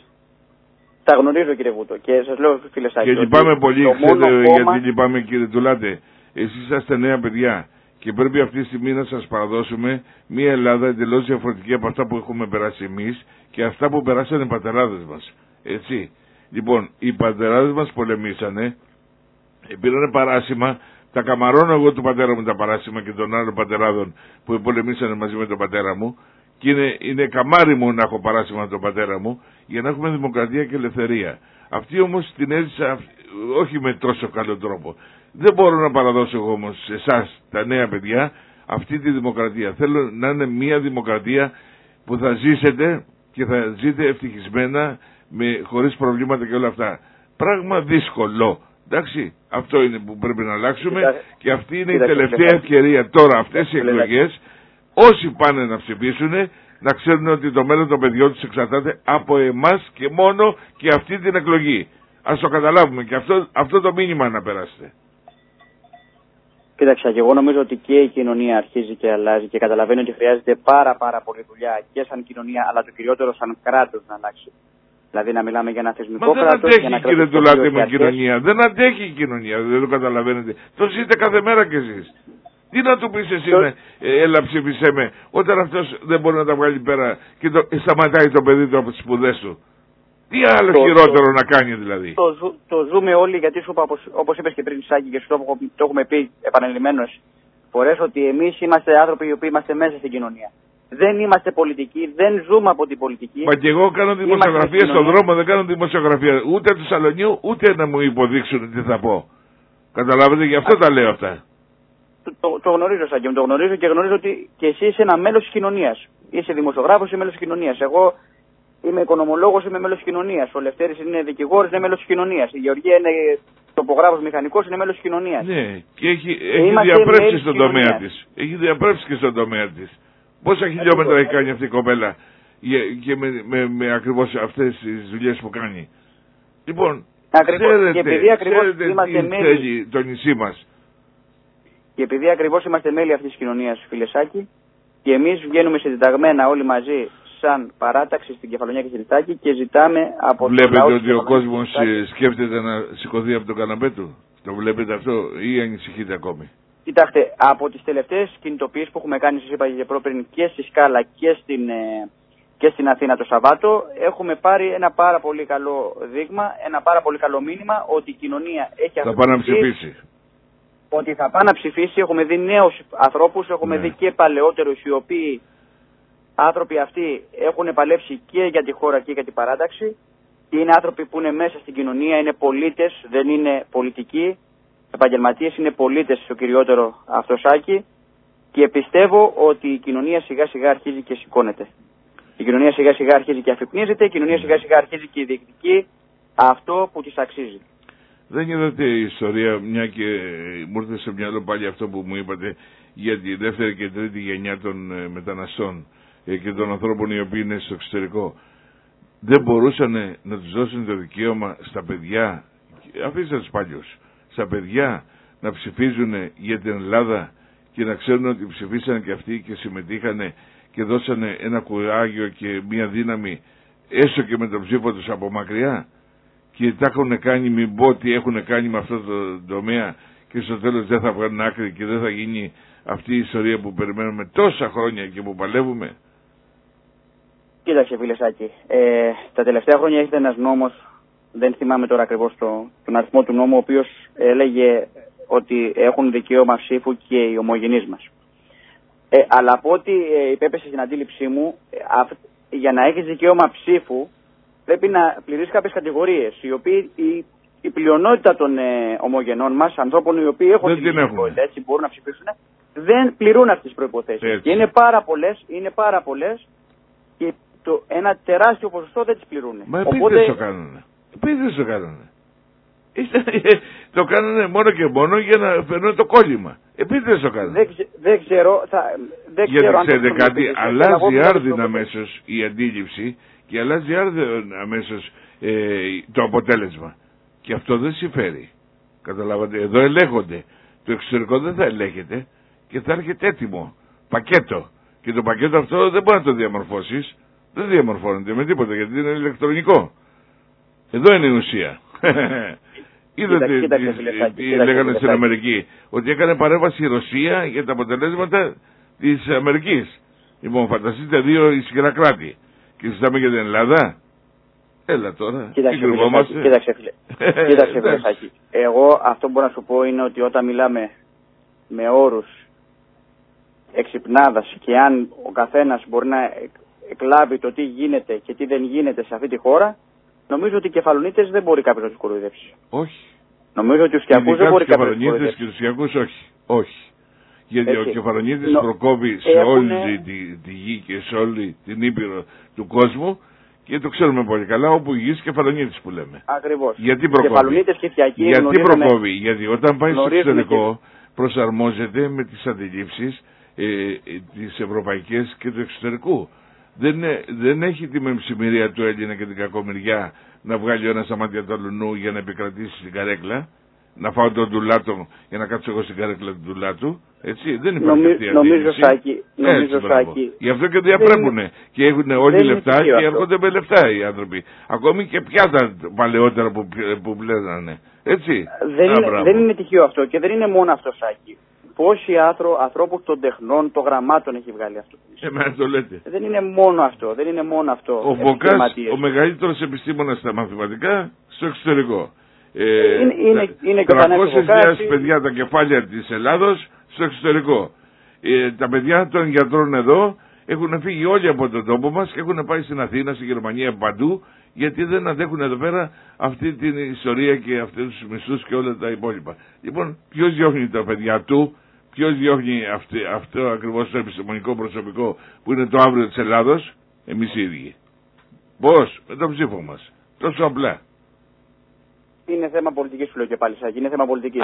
Τα γνωρίζω κύριε Βούτο και σας λέω φίλε Σάκη. Και λυπάμαι πολύ, ξέρετε γιατί λυπάμαι κύριε Τουλάτε. Εσείς είσαστε νέα παιδιά και πρέπει αυτή τη στιγμή να σας παραδώσουμε μια Ελλάδα εντελώς διαφορετική από αυτά που έχουμε περάσει εμείς και αυτά που περάσανε οι πατεράδες μας. Έτσι. Λοιπόν, οι πατεράδες μας πολεμήσανε, πήρανε παράσημα. Τα καμαρώνω εγώ του πατέρα μου τα παράσημα και των άλλων πατεράδων που πολεμήσανε μαζί με τον πατέρα μου. Και είναι καμάρι μου να έχω παράσημα τον πατέρα μου για να έχουμε δημοκρατία και ελευθερία. Αυτή όμως την έζησα όχι με τόσο καλό τρόπο. Δεν μπορώ να παραδώσω εγώ όμως σε εσάς τα νέα παιδιά αυτή τη δημοκρατία. Θέλω να είναι μια δημοκρατία που θα ζήσετε και θα ζείτε ευτυχισμένα χωρίς προβλήματα και όλα αυτά. Πράγμα δύσκολο. Εντάξει, αυτό είναι που πρέπει να αλλάξουμε και αυτή είναι η τελευταία ευκαιρία τώρα αυτές οι εκλογές. Όσοι πάνε να ψηφίσουν να ξέρουν ότι το μέλλον των παιδιών τους εξαρτάται από εμάς και μόνο και αυτή την εκλογή. Ας το καταλάβουμε και αυτό το μήνυμα να περάσετε. Κοίταξα, και εγώ νομίζω ότι και η κοινωνία αρχίζει και αλλάζει και καταλαβαίνει ότι χρειάζεται πάρα πολύ δουλειά και σαν κοινωνία, αλλά το κυριότερο σαν κράτος να αλλάξει. Δηλαδή να μιλάμε για ένα θεσμικό κράτος. Δεν αντέχει, κύριε Ντουλάτη, με κοινωνία. Δεν αντέχει η κοινωνία, δεν το καταλαβαίνετε. Το ζείτε κάθε μέρα κι εσείς. Τι να του πεις εσύ, έλα ψήφισέ με, όταν αυτός δεν μπορεί να τα βγάλει πέρα και σταματάει το παιδί του από τις σπουδές του. Τι άλλο χειρότερο να κάνει δηλαδή. Το ζούμε όλοι, γιατί σου είπα, όπως είπες και πριν, Σάκη, και σου το έχουμε πει επανειλημμένως φορές, ότι εμείς είμαστε άνθρωποι οι οποίοι είμαστε μέσα στην κοινωνία. Δεν είμαστε πολιτικοί, δεν ζούμε από την πολιτική. Μα και εγώ κάνω δημοσιογραφία στον δρόμο, δεν κάνω δημοσιογραφία ούτε του Σαλονιού, ούτε να μου υποδείξουν τι θα πω. Καταλάβετε, γι' αυτό τα λέω αυτά. Το γνωρίζω, Σάκη, το γνωρίζω και γνωρίζω ότι και εσύ είσαι ένα μέλος της κοινωνίας. Είσαι δημοσιογράφος, είσαι μέλος της κοινωνίας. Εγώ είμαι οικονομολόγος, είμαι μέλος της κοινωνίας. Ο Λευτέρης είναι δικηγόρος, είναι μέλος της κοινωνίας. Η Γεωργία είναι τοπογράφος μηχανικός, είναι μέλος της κοινωνίας. Ναι, και έχει διαπρέψει στον τομέα της. Έχει διαπρέψει και στον τομέα της. Πόσα χιλιόμετρα έχει κάνει αυτή η κοπέλα και με ακριβώς αυτές τις δουλειές που κάνει. Λοιπόν, ξέρετε τι θέλει το νησί μας. Και επειδή ακριβώς είμαστε μέλη αυτής της κοινωνίας, φίλε Σάκη, και εμείς βγαίνουμε συντεταγμένα όλοι μαζί σαν παράταξη στην Κεφαλονιά και στη Λιτάκη και ζητάμε από τον λαό. Βλέπετε ότι ο κόσμος σκέφτεται να σηκωθεί από τον καναπέ του. Το βλέπετε αυτό ή ανησυχείτε ακόμη? Κοιτάξτε, από τις τελευταίες κινητοποιήσεις που έχουμε κάνει, σας είπα και πριν, και στη Σκάλα και στην Αθήνα το Σαββάτο, έχουμε πάρει ένα πάρα πολύ καλό δείγμα, ένα πάρα πολύ καλό μήνυμα ότι η κοινωνία έχει θα πάει να ψηφίσει. Ότι θα πάει να ψηφίσει. Έχουμε δει νέους ανθρώπους, έχουμε δει και παλαιότερους, οι οποίοι άνθρωποι αυτοί έχουν παλέψει και για τη χώρα και για την παράταξη. Και είναι άνθρωποι που είναι μέσα στην κοινωνία, είναι πολίτες, δεν είναι πολιτικοί. Επαγγελματίες, είναι πολίτες στο κυριότερο αυτοσάκι, και πιστεύω ότι η κοινωνία σιγά σιγά αρχίζει και σηκώνεται. Η κοινωνία σιγά σιγά αρχίζει και αφυπνίζεται, η κοινωνία σιγά σιγά αρχίζει και διεκδικεί αυτό που της αξίζει. Δεν είδατε η ιστορία, μια και μου ήρθε σε μυαλό πάλι αυτό που μου είπατε για τη δεύτερη και τρίτη γενιά των μεταναστών και των ανθρώπων οι οποίοι είναι στο εξωτερικό. Δεν μπορούσαν να τους δώσουν το δικαίωμα στα παιδιά, αφήστε τους παλιούς, στα παιδιά να ψηφίζουν για την Ελλάδα και να ξέρουν ότι ψηφίσαν και αυτοί και συμμετείχαν και δώσανε ένα κουράγιο και μια δύναμη έστω και με τον ψήφο τους από μακριά, και τα έχουν κάνει, μην πω τι έχουν κάνει με αυτό το τομέα, και στο τέλος δεν θα βγάλουν άκρη και δεν θα γίνει αυτή η ιστορία που περιμένουμε τόσα χρόνια και που παλεύουμε. Κοίταξε, φίλε Σάκη, τα τελευταία χρόνια έχετε ένας νόμος, δεν θυμάμαι τώρα ακριβώς τον αριθμό του νόμου, ο οποίος έλεγε ότι έχουν δικαίωμα ψήφου και οι ομογενείς μας. Αλλά από ό,τι υπέπεσε στην αντίληψή μου, για να έχεις δικαίωμα ψήφου πρέπει να πληρείς κάποιες κατηγορίες, οι οποίοι η πλειονότητα των ομογενών μας, ανθρώπων οι οποίοι έχουν την ψηφικότητα, έτσι μπορούν να ψηφίσουν, δεν πληρούν αυτές τις προϋποθέσεις. Και είναι πάρα πολλές και ένα τεράστιο ποσοστό δεν τις πληρούν. Μα επίτηδες το κάνουνε. Το κάνουνε μόνο και μόνο για να φέρνουν το κόλλημα. Επίτηδες το κάνουνε. Δεν ξέρω. Γιατί ξέρετε κάτι, αλλάζει άρδινα αμέσως η αντίληψη και αλλάζει άρδινα αμέσως το αποτέλεσμα. Και αυτό δεν συμφέρει. Καταλάβατε, εδώ ελέγχονται. Το εξωτερικό δεν θα ελέγχεται και θα έρχεται έτοιμο πακέτο. Και το πακέτο αυτό δεν μπορεί να το διαμορφώσεις. Δεν διαμορφώνεται με τίποτα γιατί είναι ηλεκτρονικό. Εδώ είναι η ουσία. Είδατε τι λέγανε στην Αμερική? Ότι έκανε παρέμβαση η Ρωσία για τα αποτελέσματα της Αμερικής. Λοιπόν, φανταστείτε δύο ισχυρά κράτη. Και συζητάμε για την Ελλάδα. Έλα τώρα, τι κρυβόμαστε. Κοίταξε φίλε Σάκη. Εγώ αυτό που μπορώ να σου πω είναι ότι όταν μιλάμε με όρους εξυπνάδας και αν ο καθένας μπορεί να εκλάβει το τι γίνεται και τι δεν γίνεται σε αυτή τη χώρα, Νομίζω ότι οι Κεφαλονίτες δεν μπορεί κάποιος να τους κοροϊδεύσει. Όχι. Νομίζω ότι τους Κιακούς δεν μπορεί κάποιος να τους κοροϊδεύσει. Και τους Κιακούς όχι. Όχι. Γιατί ο Κεφαλονίτης προκόβει σε όλη τη γη και σε όλη την ήπειρο του κόσμου και το ξέρουμε πολύ καλά, όπου γης Κεφαλονίτης που λέμε. Ακριβώς. Γιατί προκόβει? Γιατί προκόβει? Γιατί όταν πάει στο εξωτερικό προσαρμόζεται με τις αντιλήψεις τις ευρωπαϊκές και του εξωτερικού. Δεν έχει τη μεμψημυρία του Έλληνα και την κακομοιριά να βγάλει ένα στα μάτια του αλουνού για να επικρατήσει την καρέκλα, να φάω τον ντουλάτο για να κάτσω εγώ στην καρέκλα του ντουλάτου. Έτσι, δεν υπάρχει αυτή η αντίληψη. Νομίζω, Σάκη. Γι' αυτό και διαπρέπουνε. Και έχουν όλοι λεφτά και έρχονται με λεφτά οι άνθρωποι. Ακόμη και πιάτα παλαιότερα που πλέζανε. Έτσι. Δεν είναι τυχαίο αυτό και δεν είναι μόνο αυτό, Σάκη. Πόσοι ανθρώπους των τεχνών, των γραμμάτων έχει βγάλει αυτό? Εμένα το λέτε. Δεν είναι μόνο αυτό. Δεν είναι μόνο αυτό. Ο Μποκάς, ο μεγαλύτερος επιστήμονας στα μαθηματικά, στο εξωτερικό. Είναι 300.000 παιδιά τα κεφάλια της Ελλάδος στο εξωτερικό. Τα παιδιά των γιατρών εδώ έχουν φύγει όλοι από τον τόπο μας και έχουν πάει στην Αθήνα, στη Γερμανία, παντού, γιατί δεν αντέχουν εδώ πέρα αυτή την ιστορία και αυτούς τους μισθούς και όλα τα υπόλοιπα. Λοιπόν, ποιος διώχνει τα παιδιά του? Ποιος διώχνει αυτό ακριβώς το επιστημονικό προσωπικό που είναι το αύριο της Ελλάδος? Εμείς οι ίδιοι. Πώς? Με τον ψήφο μας. Τόσο απλά. Είναι θέμα πολιτικής, σου λέω και πάλι, Σάκη. Είναι θέμα πολιτικής.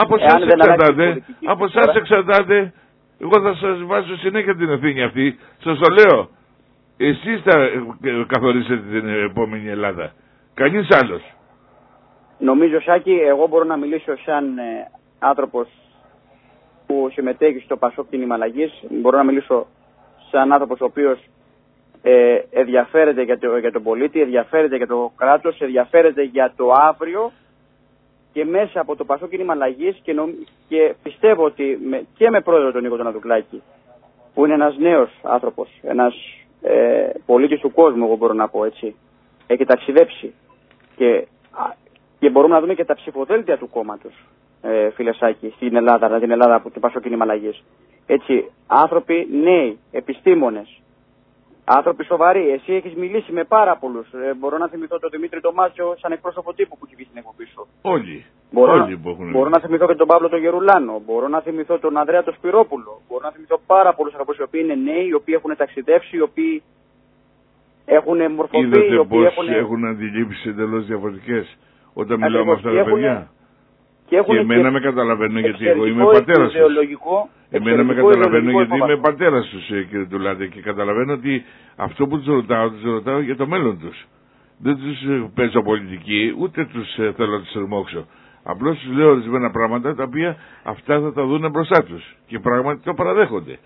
Από εσάς εξαρτάται. Εγώ θα σας βάζω συνέχεια την ευθύνη αυτή. Σας το λέω. Εσείς θα καθορίσετε την επόμενη Ελλάδα. Κανείς άλλος. Νομίζω, Σάκη, εγώ μπορώ να μιλήσω σαν άνθρωπος που συμμετέχει στο Πασόκ Κίνημα Αλλαγής. Μπορώ να μιλήσω σαν άνθρωπος ο οποίος ενδιαφέρεται για τον πολίτη, ενδιαφέρεται για το κράτος, ενδιαφέρεται για το αύριο και μέσα από το Πασόκ Κίνημα Αλλαγής και πιστεύω ότι και με πρόεδρο τον Νίκο τον Ανδρουκλάκη, που είναι ένας νέος άνθρωπος, ένας πολίτης του κόσμου, εγώ μπορώ να πω έτσι, έχει ταξιδέψει και μπορούμε να δούμε και τα ψηφοδέλτια του κόμματος, φίλε Σάκη, στην Ελλάδα, την Ελλάδα από το Πασόκ Κίνημα Αλλαγής. Έτσι, άνθρωποι νέοι, επιστήμονες, άνθρωποι σοβαροί. Εσύ έχεις μιλήσει με πάρα πολλούς. Μπορώ να θυμηθώ τον Δημήτρη Τομάσιο σαν εκπρόσωπο τύπου που έχει βγει στην εκπομπή σου. Όλοι. Μπορώ να θυμηθώ και τον Παύλο τον Γερουλάνο. Μπορώ να θυμηθώ τον Ανδρέα τον Σπυρόπουλο. Μπορώ να θυμηθώ πάρα πολλούς ανθρώπους οι οποίοι είναι νέοι, οι οποίοι έχουν ταξιδέψει, οι οποίοι έχουν μορφωθεί. Είδατε πώς έχουν αντιλήψεις εντελώς διαφορετικές όταν μιλάω με αυτά τα παιδιά. Και εμένα με καταλαβαίνουν γιατί εγώ είμαι πατέρας τους. Εμένα με καταλαβαίνουν γιατί είμαι πατέρας τους, κύριε Ντουλάτε, και καταλαβαίνω ότι αυτό που τους ρωτάω για το μέλλον τους. Δεν τους παίζω πολιτική, ούτε τους θέλω να τους ερμόξω. Απλώς τους λέω ορισμένα πράγματα τα οποία αυτά θα τα δουν μπροστά τους. Και πράγματι το παραδέχονται.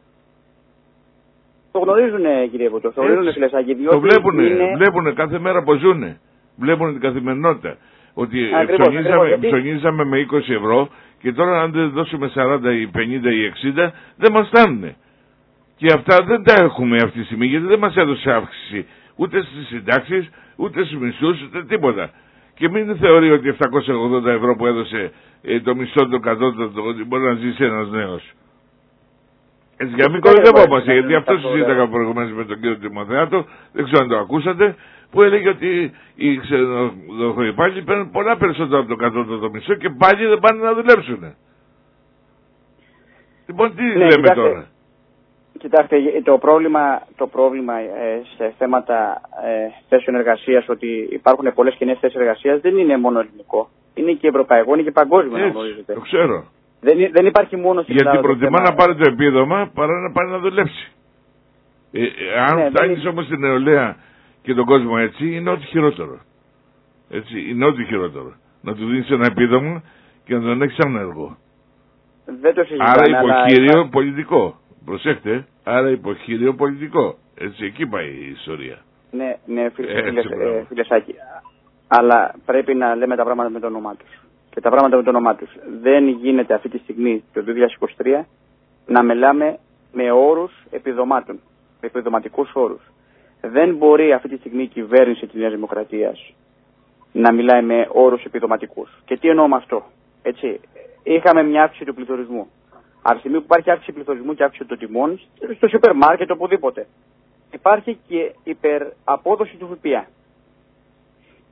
Το γνωρίζουνε, κύριε Βούτο, το γνωρίζουνε, φίλε Σάκη. Το βλέπουνε κάθε μέρα πως ζουνε. Βλέπουνε την καθημερινότητα. Ότι ψωνίζαμε με 20 ευρώ και τώρα αν δεν δώσουμε 40 ή 50 ή 60 δεν μας φτάνουνε. Και αυτά δεν τα έχουμε αυτή τη στιγμή γιατί δεν μας έδωσε αύξηση ούτε στις συντάξεις, ούτε στους μισθούς, ούτε τίποτα. Και μην θεωρεί ότι 780 ευρώ που έδωσε το μισθό του κατώτατο ότι μπορεί να ζήσει ένας νέος. Έτσι, για μην κοροϊδευόμαστε, γιατί αυτό συζήτηκα προηγουμένως με τον κύριο Τιμοθεάτο, δεν ξέρω αν το ακούσατε, που έλεγε ότι οι ξενοδοχοϊπάλληλοι παίρνουν πολλά περισσότερα από το κατώτατο μισθό και πάλι δεν πάνε να δουλέψουν. Λοιπόν, τι λέμε τώρα? Κοιτάξτε, το πρόβλημα σε θέματα θέσεων εργασίας, ότι υπάρχουν πολλές κοινές θέσεις εργασίας, δεν είναι μόνο ελληνικό. Είναι και ευρωπαϊκό, είναι και παγκόσμιο, να γνωρίζετε. Το ξέρω. Δεν υπάρχει μόνο στην Ελλάδα. Γιατί προτιμά να πάρει το επίδομα παρά να πάει να δουλέψει. Αν φτάνεις όμως στην νεολαία και τον κόσμο έτσι, είναι ό,τι χειρότερο. Έτσι, είναι ό,τι χειρότερο. Να του δίνεις ένα επίδομα και να τον έχεις άνεργο. Δεν το συζητάμε. Άρα υποχείριο πολιτικό. Προσέχτε, άρα υποχείριο πολιτικό. Έτσι, εκεί πάει η ιστορία. Ναι, φίλε Σάκη. Αλλά πρέπει να λέμε τα πράγματα με το όνομά τους. Και τα πράγματα με το όνομά τους. Δεν γίνεται αυτή τη στιγμή, το 2023, να μιλάμε με όρους επιδομάτων. Με επιδοματικούς όρους. Δεν μπορεί αυτή τη στιγμή η κυβέρνηση της Νέας Δημοκρατίας να μιλάει με όρους επιδοματικούς. Και τι εννοώ με αυτό? Έτσι, είχαμε μια αύξηση του πληθωρισμού. Από τη στιγμή που υπάρχει αύξηση πληθωρισμού και αύξηση των τιμών, στο σούπερ μάρκετ, οπουδήποτε, υπάρχει και υπεραπόδοση του ΦΠΑ.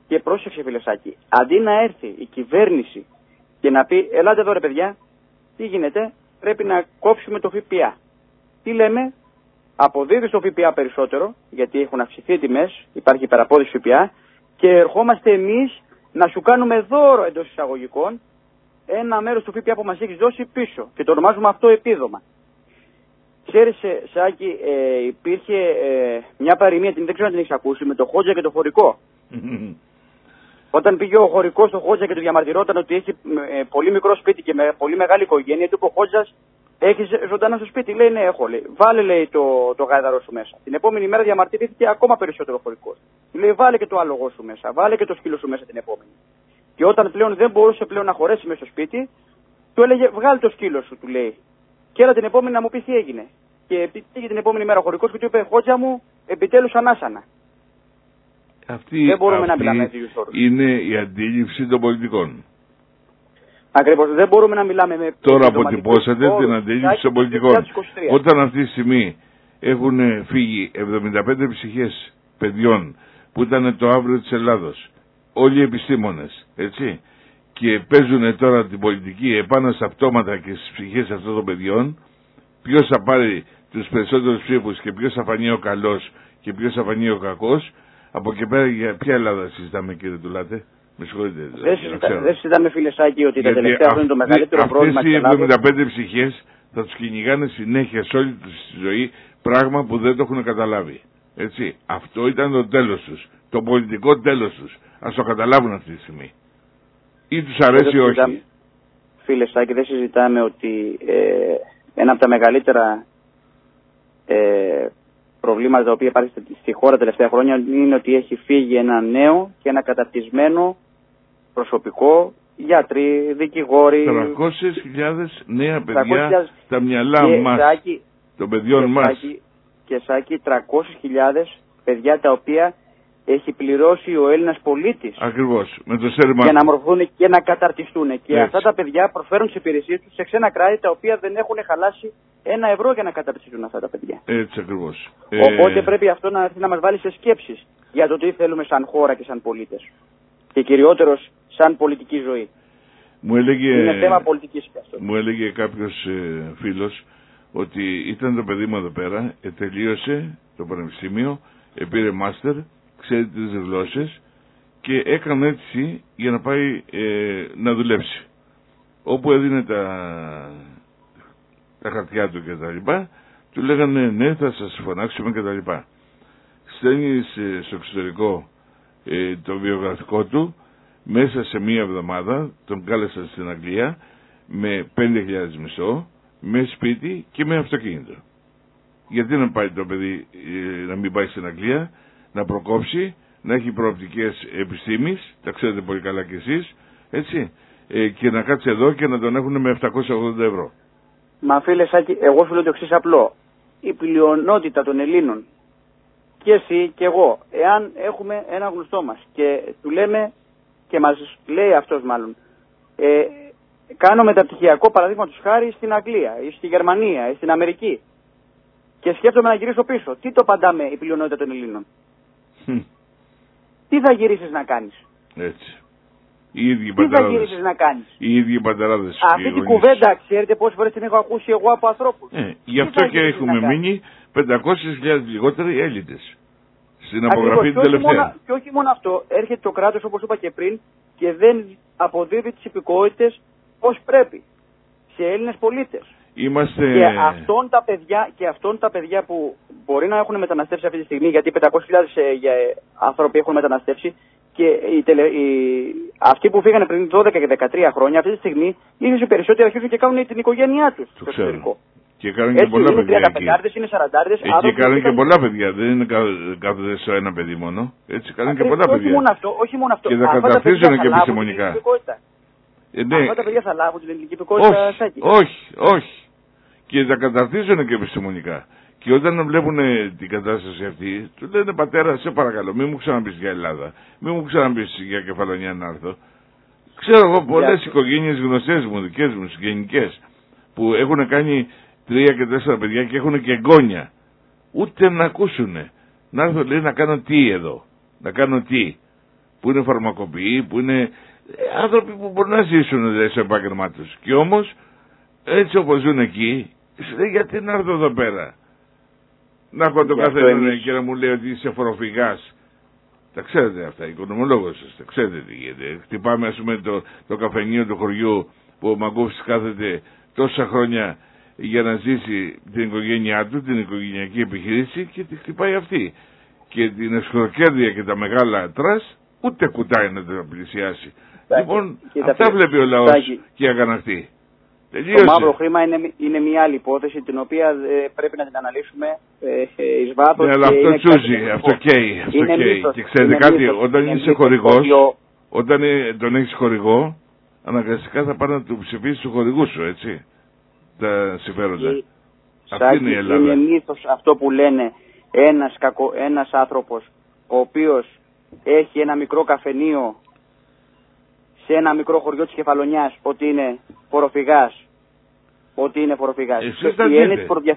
Και πρόσεξε, Φιλεσάκη, αντί να έρθει η κυβέρνηση και να πει ελάτε εδώ ρε παιδιά, τι γίνεται, πρέπει να κόψουμε το ΦΠΑ. Τι λέμε, αποδίδει το ΦΠΑ περισσότερο, γιατί έχουν αυξηθεί οι τιμές, υπάρχει υπεραπόδειξη ΦΠΑ, και ερχόμαστε εμείς να σου κάνουμε δώρο εντός εισαγωγικών ένα μέρος του ΦΠΑ που μας έχεις δώσει πίσω. Και το ονομάζουμε αυτό επίδομα. Ξέρεις, Σάκη, υπήρχε μια παροιμία, δεν ξέρω αν την έχεις ακούσει, με το Χότζα και το χωρικό. Όταν πήγε ο χωρικός στο Χότζα και του διαμαρτυρόταν ότι έχει πολύ μικρό σπίτι και με πολύ μεγάλη οικογένεια, του είπε ο Χότζας, έχεις ζωντανά στο σπίτι? Λέει, ναι, έχω. Λέει, βάλε, λέει, το γάιδαρο σου μέσα. Την επόμενη μέρα διαμαρτυρήθηκε ακόμα περισσότερο ο χωρικός. Λέει, βάλε και το άλογο σου μέσα, βάλε και το σκύλο σου μέσα την επόμενη. Και όταν πλέον δεν μπορούσε πλέον να χωρέσει μέσα στο σπίτι, του έλεγε, βγάλε το σκύλο σου, του λέει. Και έλα την επόμενη να μου πει τι έγινε. Και πήγε την επόμενη μέρα ο χωρικός και του είπε, Χότζα μου, επιτέλους ανάσανα. Δεν μπορούμε να μιλάμε έτσι. Είναι η αντίληψη των πολιτικών. Ακριβώς, δεν μπορούμε να μιλάμε με... Τώρα αποτυπώσατε την αντίληψη των πολιτικών. Όταν αυτή τη στιγμή έχουν φύγει 75 ψυχές παιδιών που ήταν το αύριο της Ελλάδος, όλοι οι επιστήμονες, έτσι, και παίζουν τώρα την πολιτική επάνω στα πτώματα και στις ψυχές αυτών των παιδιών, ποιος θα πάρει τους περισσότερους ψήφους και ποιος θα φανεί ο καλός και ποιος θα φανεί ο κακός, από εκεί πέρα για ποια Ελλάδα συζητάμε, κύριε Τουλάτε? Με συγχωρείτε. Δεν συζητάμε, Φιλεσάκη, ότι τα τελευταία χρόνια είναι το μεγαλύτερο πρόβλημα της Ελλάδας. Αυτές οι 75 ψυχές θα τους κυνηγάνε συνέχεια σε όλη τους τη ζωή, πράγμα που δεν το έχουν καταλάβει. Έτσι. Αυτό ήταν το τέλος τους. Το πολιτικό τέλος τους. Ας το καταλάβουν αυτή τη στιγμή. Ή τους αρέσει ή όχι. Φιλεσάκη, δεν συζητάμε ότι ένα από τα μεγαλύτερα προβλήματα τα οποία υπάρχει στη χώρα τα τελευταία χρόνια είναι ότι έχει φύγει ένα νέο και ένα καταρτισμένο προσωπικό, γιατροί, δικηγόροι. 300.000 νέα παιδιά στα μυαλά μας, των παιδιών μας. Και Σάκη, 300.000 παιδιά τα οποία έχει πληρώσει ο Έλληνας πολίτης. Ακριβώς, με το σέρμα. Για να μορφωθούν και να καταρτιστούν. Και έτσι. Αυτά τα παιδιά προσφέρουν τις υπηρεσίες τους σε ξένα κράτη τα οποία δεν έχουν χαλάσει €1 για να καταρτιστούν αυτά τα παιδιά. Έτσι ακριβώς. Οπότε πρέπει αυτό να έρθει να μας βάλει σε σκέψεις για το τι θέλουμε σαν χώρα και σαν πολίτες. Και κυριότερος σαν πολιτική ζωή. Είναι θέμα πολιτικής αυτό. Μου έλεγε κάποιος φίλος ότι ήταν το παιδί μου εδώ πέρα, τελείωσε το πανεπιστήμιο, πήρε μάστερ, ξέρει τις γλώσσες και έκανε έτσι για να πάει να δουλέψει. Όπου έδινε τα χαρτιά του και τα λοιπά, του λέγανε ναι, θα σας φωνάξουμε και τα λοιπά. Στέλνει στο εξωτερικό το βιογραφικό του, μέσα σε μία εβδομάδα τον κάλεσαν στην Αγγλία με 5.000 μισθό, με σπίτι και με αυτοκίνητο. Γιατί να πάει το παιδί να μην πάει στην Αγγλία, να προκόψει, να έχει προοπτικές επιστήμης, τα ξέρετε πολύ καλά κι εσείς, έτσι, και να κάτσει εδώ και να τον έχουν με 780 ευρώ. Μα φίλε Σάκη, εγώ σου λέω το εξής απλό. Η πλειονότητα των Ελλήνων, και εσύ και εγώ, εάν έχουμε ένα γνωστό μας και του λέμε, και μας λέει αυτός μάλλον, κάνω μεταπτυχιακό παραδείγματος χάρη στην Αγγλία ή στη Γερμανία ή στην Αμερική και σκέφτομαι να γυρίσω πίσω, τι το απαντάμε η πλειονότητα των Ελλήνων? Τι θα γυρίσεις να κάνεις? Έτσι. Οι ίδιοι τι θα γυρίσεις να κάνεις? Οι ίδιοι πατεράδες. Αυτή την κουβέντα ξέρετε πόσες φορές την έχω ακούσει εγώ από ανθρώπους. Γι' αυτό και έχουμε μείνει 500.000 λιγότεροι Έλληνες στην απογραφή την τελευταία. Και όχι μόνο αυτό, έρχεται το κράτος όπως είπα και πριν και δεν αποδίδει τις υπηκότητες ως πρέπει σε Έλληνες πολίτες. Είμαστε... Και αυτών τα παιδιά που μπορεί να έχουν μεταναστεύσει αυτή τη στιγμή, γιατί 500.000 άνθρωποι έχουν μεταναστεύσει και αυτοί που φύγανε πριν 12 και 13 χρόνια, αυτή τη στιγμή ίσως οι περισσότεροι αρχίζουν και κάνουν την οικογένειά τους στο εξωτερικό. Και κάνουν και πολλά παιδιά εκεί. Είναι 40'ες. Εκεί κάνουν και πολλά παιδιά, δεν είναι κάθονται σε ένα παιδί μόνο. Έτσι κάνουν και πολλά παιδιά. Όχι μόνο αυτό. Και θα καταρτίζουν και επιστημονικά. Αυτά τα παιδιά θα λάβουν την ελληνική υπηκότητα, Σάκη? Όχι. Και θα καταρτίζουν και επιστημονικά. Και όταν βλέπουν την κατάσταση αυτή, του λένε πατέρα, σε παρακαλώ, μην μου ξαναπείς για Ελλάδα. Μην μου ξαναπείς για Κεφαλονιά να έρθω. Ξέρω εγώ πολλές οικογένειες γνωστές μου, δικές μου, συγγενικές, που έχουν κάνει 3 και 4 παιδιά και έχουν και εγγόνια. Ούτε να ακούσουνε. Να έρθω, λέει, να κάνω τι εδώ? Να κάνω τι? που είναι φαρμακοποιοί, που είναι άνθρωποι που μπορούν να ζήσουν δηλαδή, στο επάγγελμά τους. Και όμως, έτσι όπως ζουν εκεί, γιατί να έρθω εδώ πέρα. Να έχω το καθένα και να μου λέει ότι είσαι φοροφυγάς. Τα ξέρετε αυτά, οικονομολόγος είστε, ξέρετε τι γίνεται. Χτυπάμε ας πούμε το καφενείο του χωριού που ο Μαγκούφης κάθεται τόσα χρόνια για να ζήσει την οικογένειά του, την οικογενειακή επιχείρηση και τη χτυπάει αυτή. Και την εσχροκέρδεια και τα μεγάλα τρας ούτε κουτάει να τα πλησιάσει. Λοιπόν, αυτά βλέπει ο λαός και αγανακτεί. Το μαύρο χρήμα είναι μια άλλη υπόθεση την οποία πρέπει να την αναλύσουμε εις βάθος. Ναι, αλλά αυτό τσούζει, αυτό καίει. Και ξέρετε κάτι, όταν είσαι χορηγός, όταν τον έχεις χορηγό, αναγκαστικά θα πάνε να του ψηφίσεις του χορηγού σου, έτσι. Τα συμφέροντα. Αυτή είναι η Ελλάδα. Είναι μύθος αυτό που λένε ένας άνθρωπος ο οποίος έχει ένα μικρό καφενείο σε ένα μικρό χωριό της Κεφαλονιάς ότι είναι φοροφυγάς. Ότι είναι φοροφυγάς. Η έννοια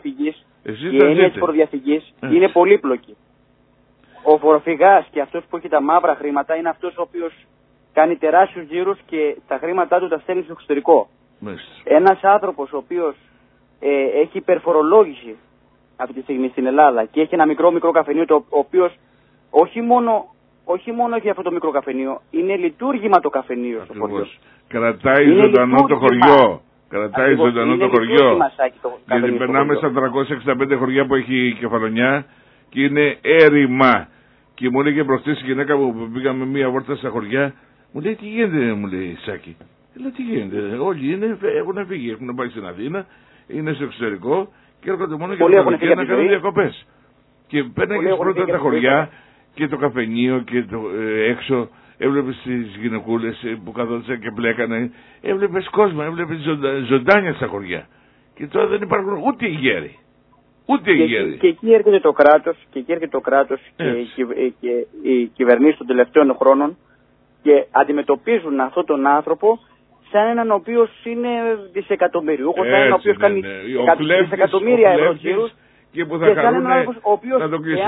της φοροδιαφυγής είναι πολύπλοκη. Ο φοροφυγάς και αυτός που έχει τα μαύρα χρήματα είναι αυτός ο οποίος κάνει τεράστιους γύρους και τα χρήματά του τα στέλνει στο εξωτερικό. Ένας άνθρωπος ο οποίος έχει υπερφορολόγηση αυτή τη στιγμή στην Ελλάδα και έχει ένα μικρό καφενείο ο οποίος όχι μόνο έχει αυτό το μικρό καφενείο, είναι λειτουργήμα το καφενείο στο χωριό. Κρατάει ζωντανό το χωριό. Κρατάει ζωντανό το χωριό. Γιατί περνάμε στα 365 χωριά που έχει η Κεφαλονιά και είναι έρημα. Και μου έλεγε προχτές η γυναίκα που πήγαμε μία βόλτα στα χωριά, μου λέει τι γίνεται, μου λέει Σάκη. Λέω τι γίνεται, όλοι έχουν φύγει, έχουν πάει στην Αθήνα, είναι στο εξωτερικό και έρχονται μόνο για να κάνουν διακοπές. Και πέρναγες πρώτα τα χωριά και το καφενείο και το έξω, έβλεπες τις γυναικούλες που καθόντουσαν και πλέκανε, έβλεπες κόσμο, έβλεπες ζωντάνια στα χωριά. Και τώρα δεν υπάρχουν ούτε οι γέροι. Ούτε οι γέροι. Και εκεί έρχεται το κράτος και οι κυβερνήσεις των τελευταίων χρόνων και αντιμετωπίζουν αυτόν τον άνθρωπο σαν έναν ο οποίος είναι δισεκατομμυριούχος, σαν έναν ο οποίος κάνει δισεκατομμύρια ευρώ γύρους και που θα σαν έναν άνθρωπο ο οποίος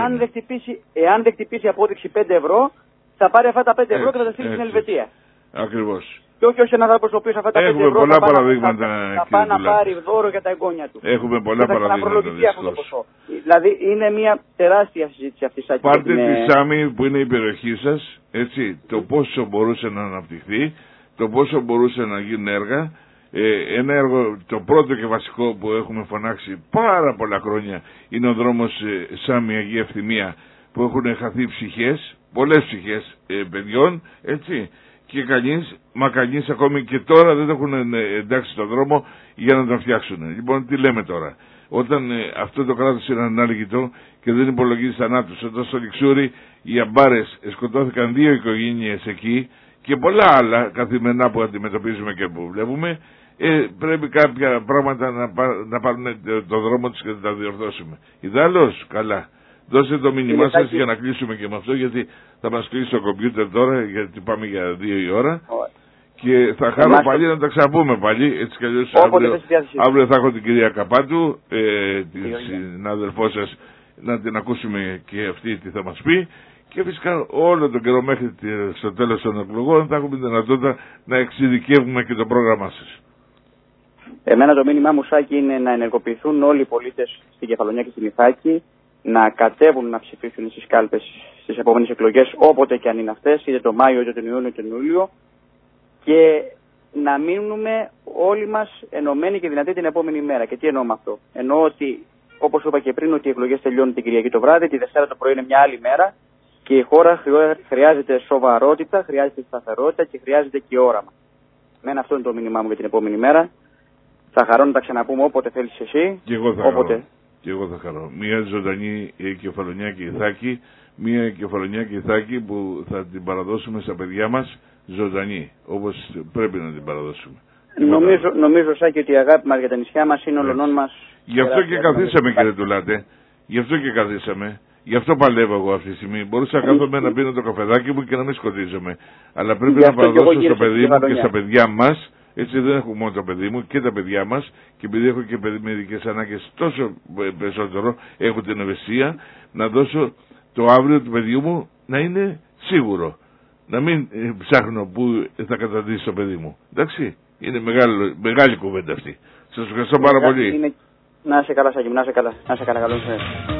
εάν δεν χτυπήσει απόδειξη 5 ευρώ θα πάρει αυτά τα 5 ευρώ και θα τα στείλει στην Ελβετία. Ακριβώς. Και όχι ως ένας άνθρωπος ο οποίος αυτά τα 5 ευρώ θα πάει να πάρει δώρο για τα εγγόνια του. Έχουμε πολλά παραδείγματα. Δηλαδή είναι μια τεράστια συζήτηση αυτή. Πάρτε τη Σάμι που είναι η περιοχή σας, έτσι, το πόσο μπορούσε να αναπτυχθεί, το πόσο μπορούσε να γίνουν έργα. Ένα έργο, το πρώτο και βασικό που έχουμε φωνάξει πάρα πολλά χρόνια είναι ο δρόμος Σάμι Αγία Ευθυμία, που έχουν χαθεί ψυχές, πολλές ψυχές παιδιών, έτσι, και κανείς ακόμη και τώρα δεν έχουν εντάξει τον δρόμο για να τον φτιάξουν. Λοιπόν, τι λέμε τώρα. Όταν αυτό το κράτος είναι ανάλγητο και δεν υπολογίζει θανάτους, όταν στο Λιξούρι οι αμπάρες σκοτώθηκαν 2 οικογένειες εκεί και πολλά άλλα καθημερινά που αντιμετωπίζουμε και που βλέπουμε, πρέπει κάποια πράγματα να πάρουν το δρόμο τους και να τα διορθώσουμε. Ιδάλλως, καλά. Δώστε το μήνυμά σας για να κλείσουμε και με αυτό, γιατί θα μας κλείσει το κομπιούτερ τώρα, γιατί πάμε για 2 η ώρα. Και θα χαρώ πάλι να τα ξαναπούμε πάλι, έτσι κι αλλιώς αύριο θα έχω την κυρία Καπάτου, τη συνάδελφό σας, να την ακούσουμε και αυτή τι θα μας πει. Και φυσικά όλο τον καιρό μέχρι στο τέλος των εκλογών θα έχουμε δυνατότητα να εξειδικεύουμε και το πρόγραμμά σας. Εμένα το μήνυμά μου, Σάκη, είναι να ενεργοποιηθούν όλοι οι πολίτες στην Κεφαλονιά και στην Ιθάκη, να κατέβουν να ψηφίσουν στις κάλπες στις επόμενες εκλογές, όποτε και αν είναι αυτές, είτε το Μάιο, είτε τον Ιούνιο, είτε τον Ιούλιο, και να μείνουμε όλοι μας ενωμένοι και δυνατοί την επόμενη μέρα. Και τι εννοώ με αυτό? Εννοώ ότι, όπως είπα και πριν, ότι οι εκλογές τελειώνουν την Κυριακή το βράδυ, τη Δευτέρα το πρωί είναι μια άλλη μέρα και η χώρα χρειάζεται σοβαρότητα, χρειάζεται σταθερότητα και χρειάζεται και όραμα. Μένα αυτό είναι το μήνυμά μου για την επόμενη μέρα. Θα χαρώ να τα ξαναπούμε όποτε θέλεις εσύ. Και εγώ θα χαρώ. Και εγώ θα χαρώ. Μια ζωντανή Κεφαλονιά και Ιθάκη, μια Κεφαλονιά και Ιθάκη που θα την παραδώσουμε στα παιδιά μας ζωντανή, όπως πρέπει να την παραδώσουμε. Νομίζω, Σάκη, ότι η αγάπη μας για τα νησιά μας είναι ολονών μας. Γι' αυτό και καθίσαμε, κύριε Τουλάτε. Γι' αυτό και καθίσαμε. Γι' αυτό παλεύω εγώ αυτή τη στιγμή. Μπορούσα να κάθομαι να πίνω το καφεδάκι μου και να μην σκοτίζομαι. Αλλά πρέπει να παραδώσω στο παιδί μου και στα παιδιά μας. Έτσι δεν έχω μόνο το παιδί μου και τα παιδιά μας, και επειδή έχω και παιδί με ειδικές ανάγκες τόσο περισσότερο, έχω την ευαισθησία να δώσω το αύριο του παιδιού μου να είναι σίγουρο. να μην ψάχνω που θα καταντήσει το παιδί μου. Εντάξει, είναι μεγάλη κουβέντα αυτή. Σας ευχαριστώ πάρα πολύ. Να είσαι καλά, Σάκη, να είσαι καλά. Να είσαι καλά, καλώς ήρθατε.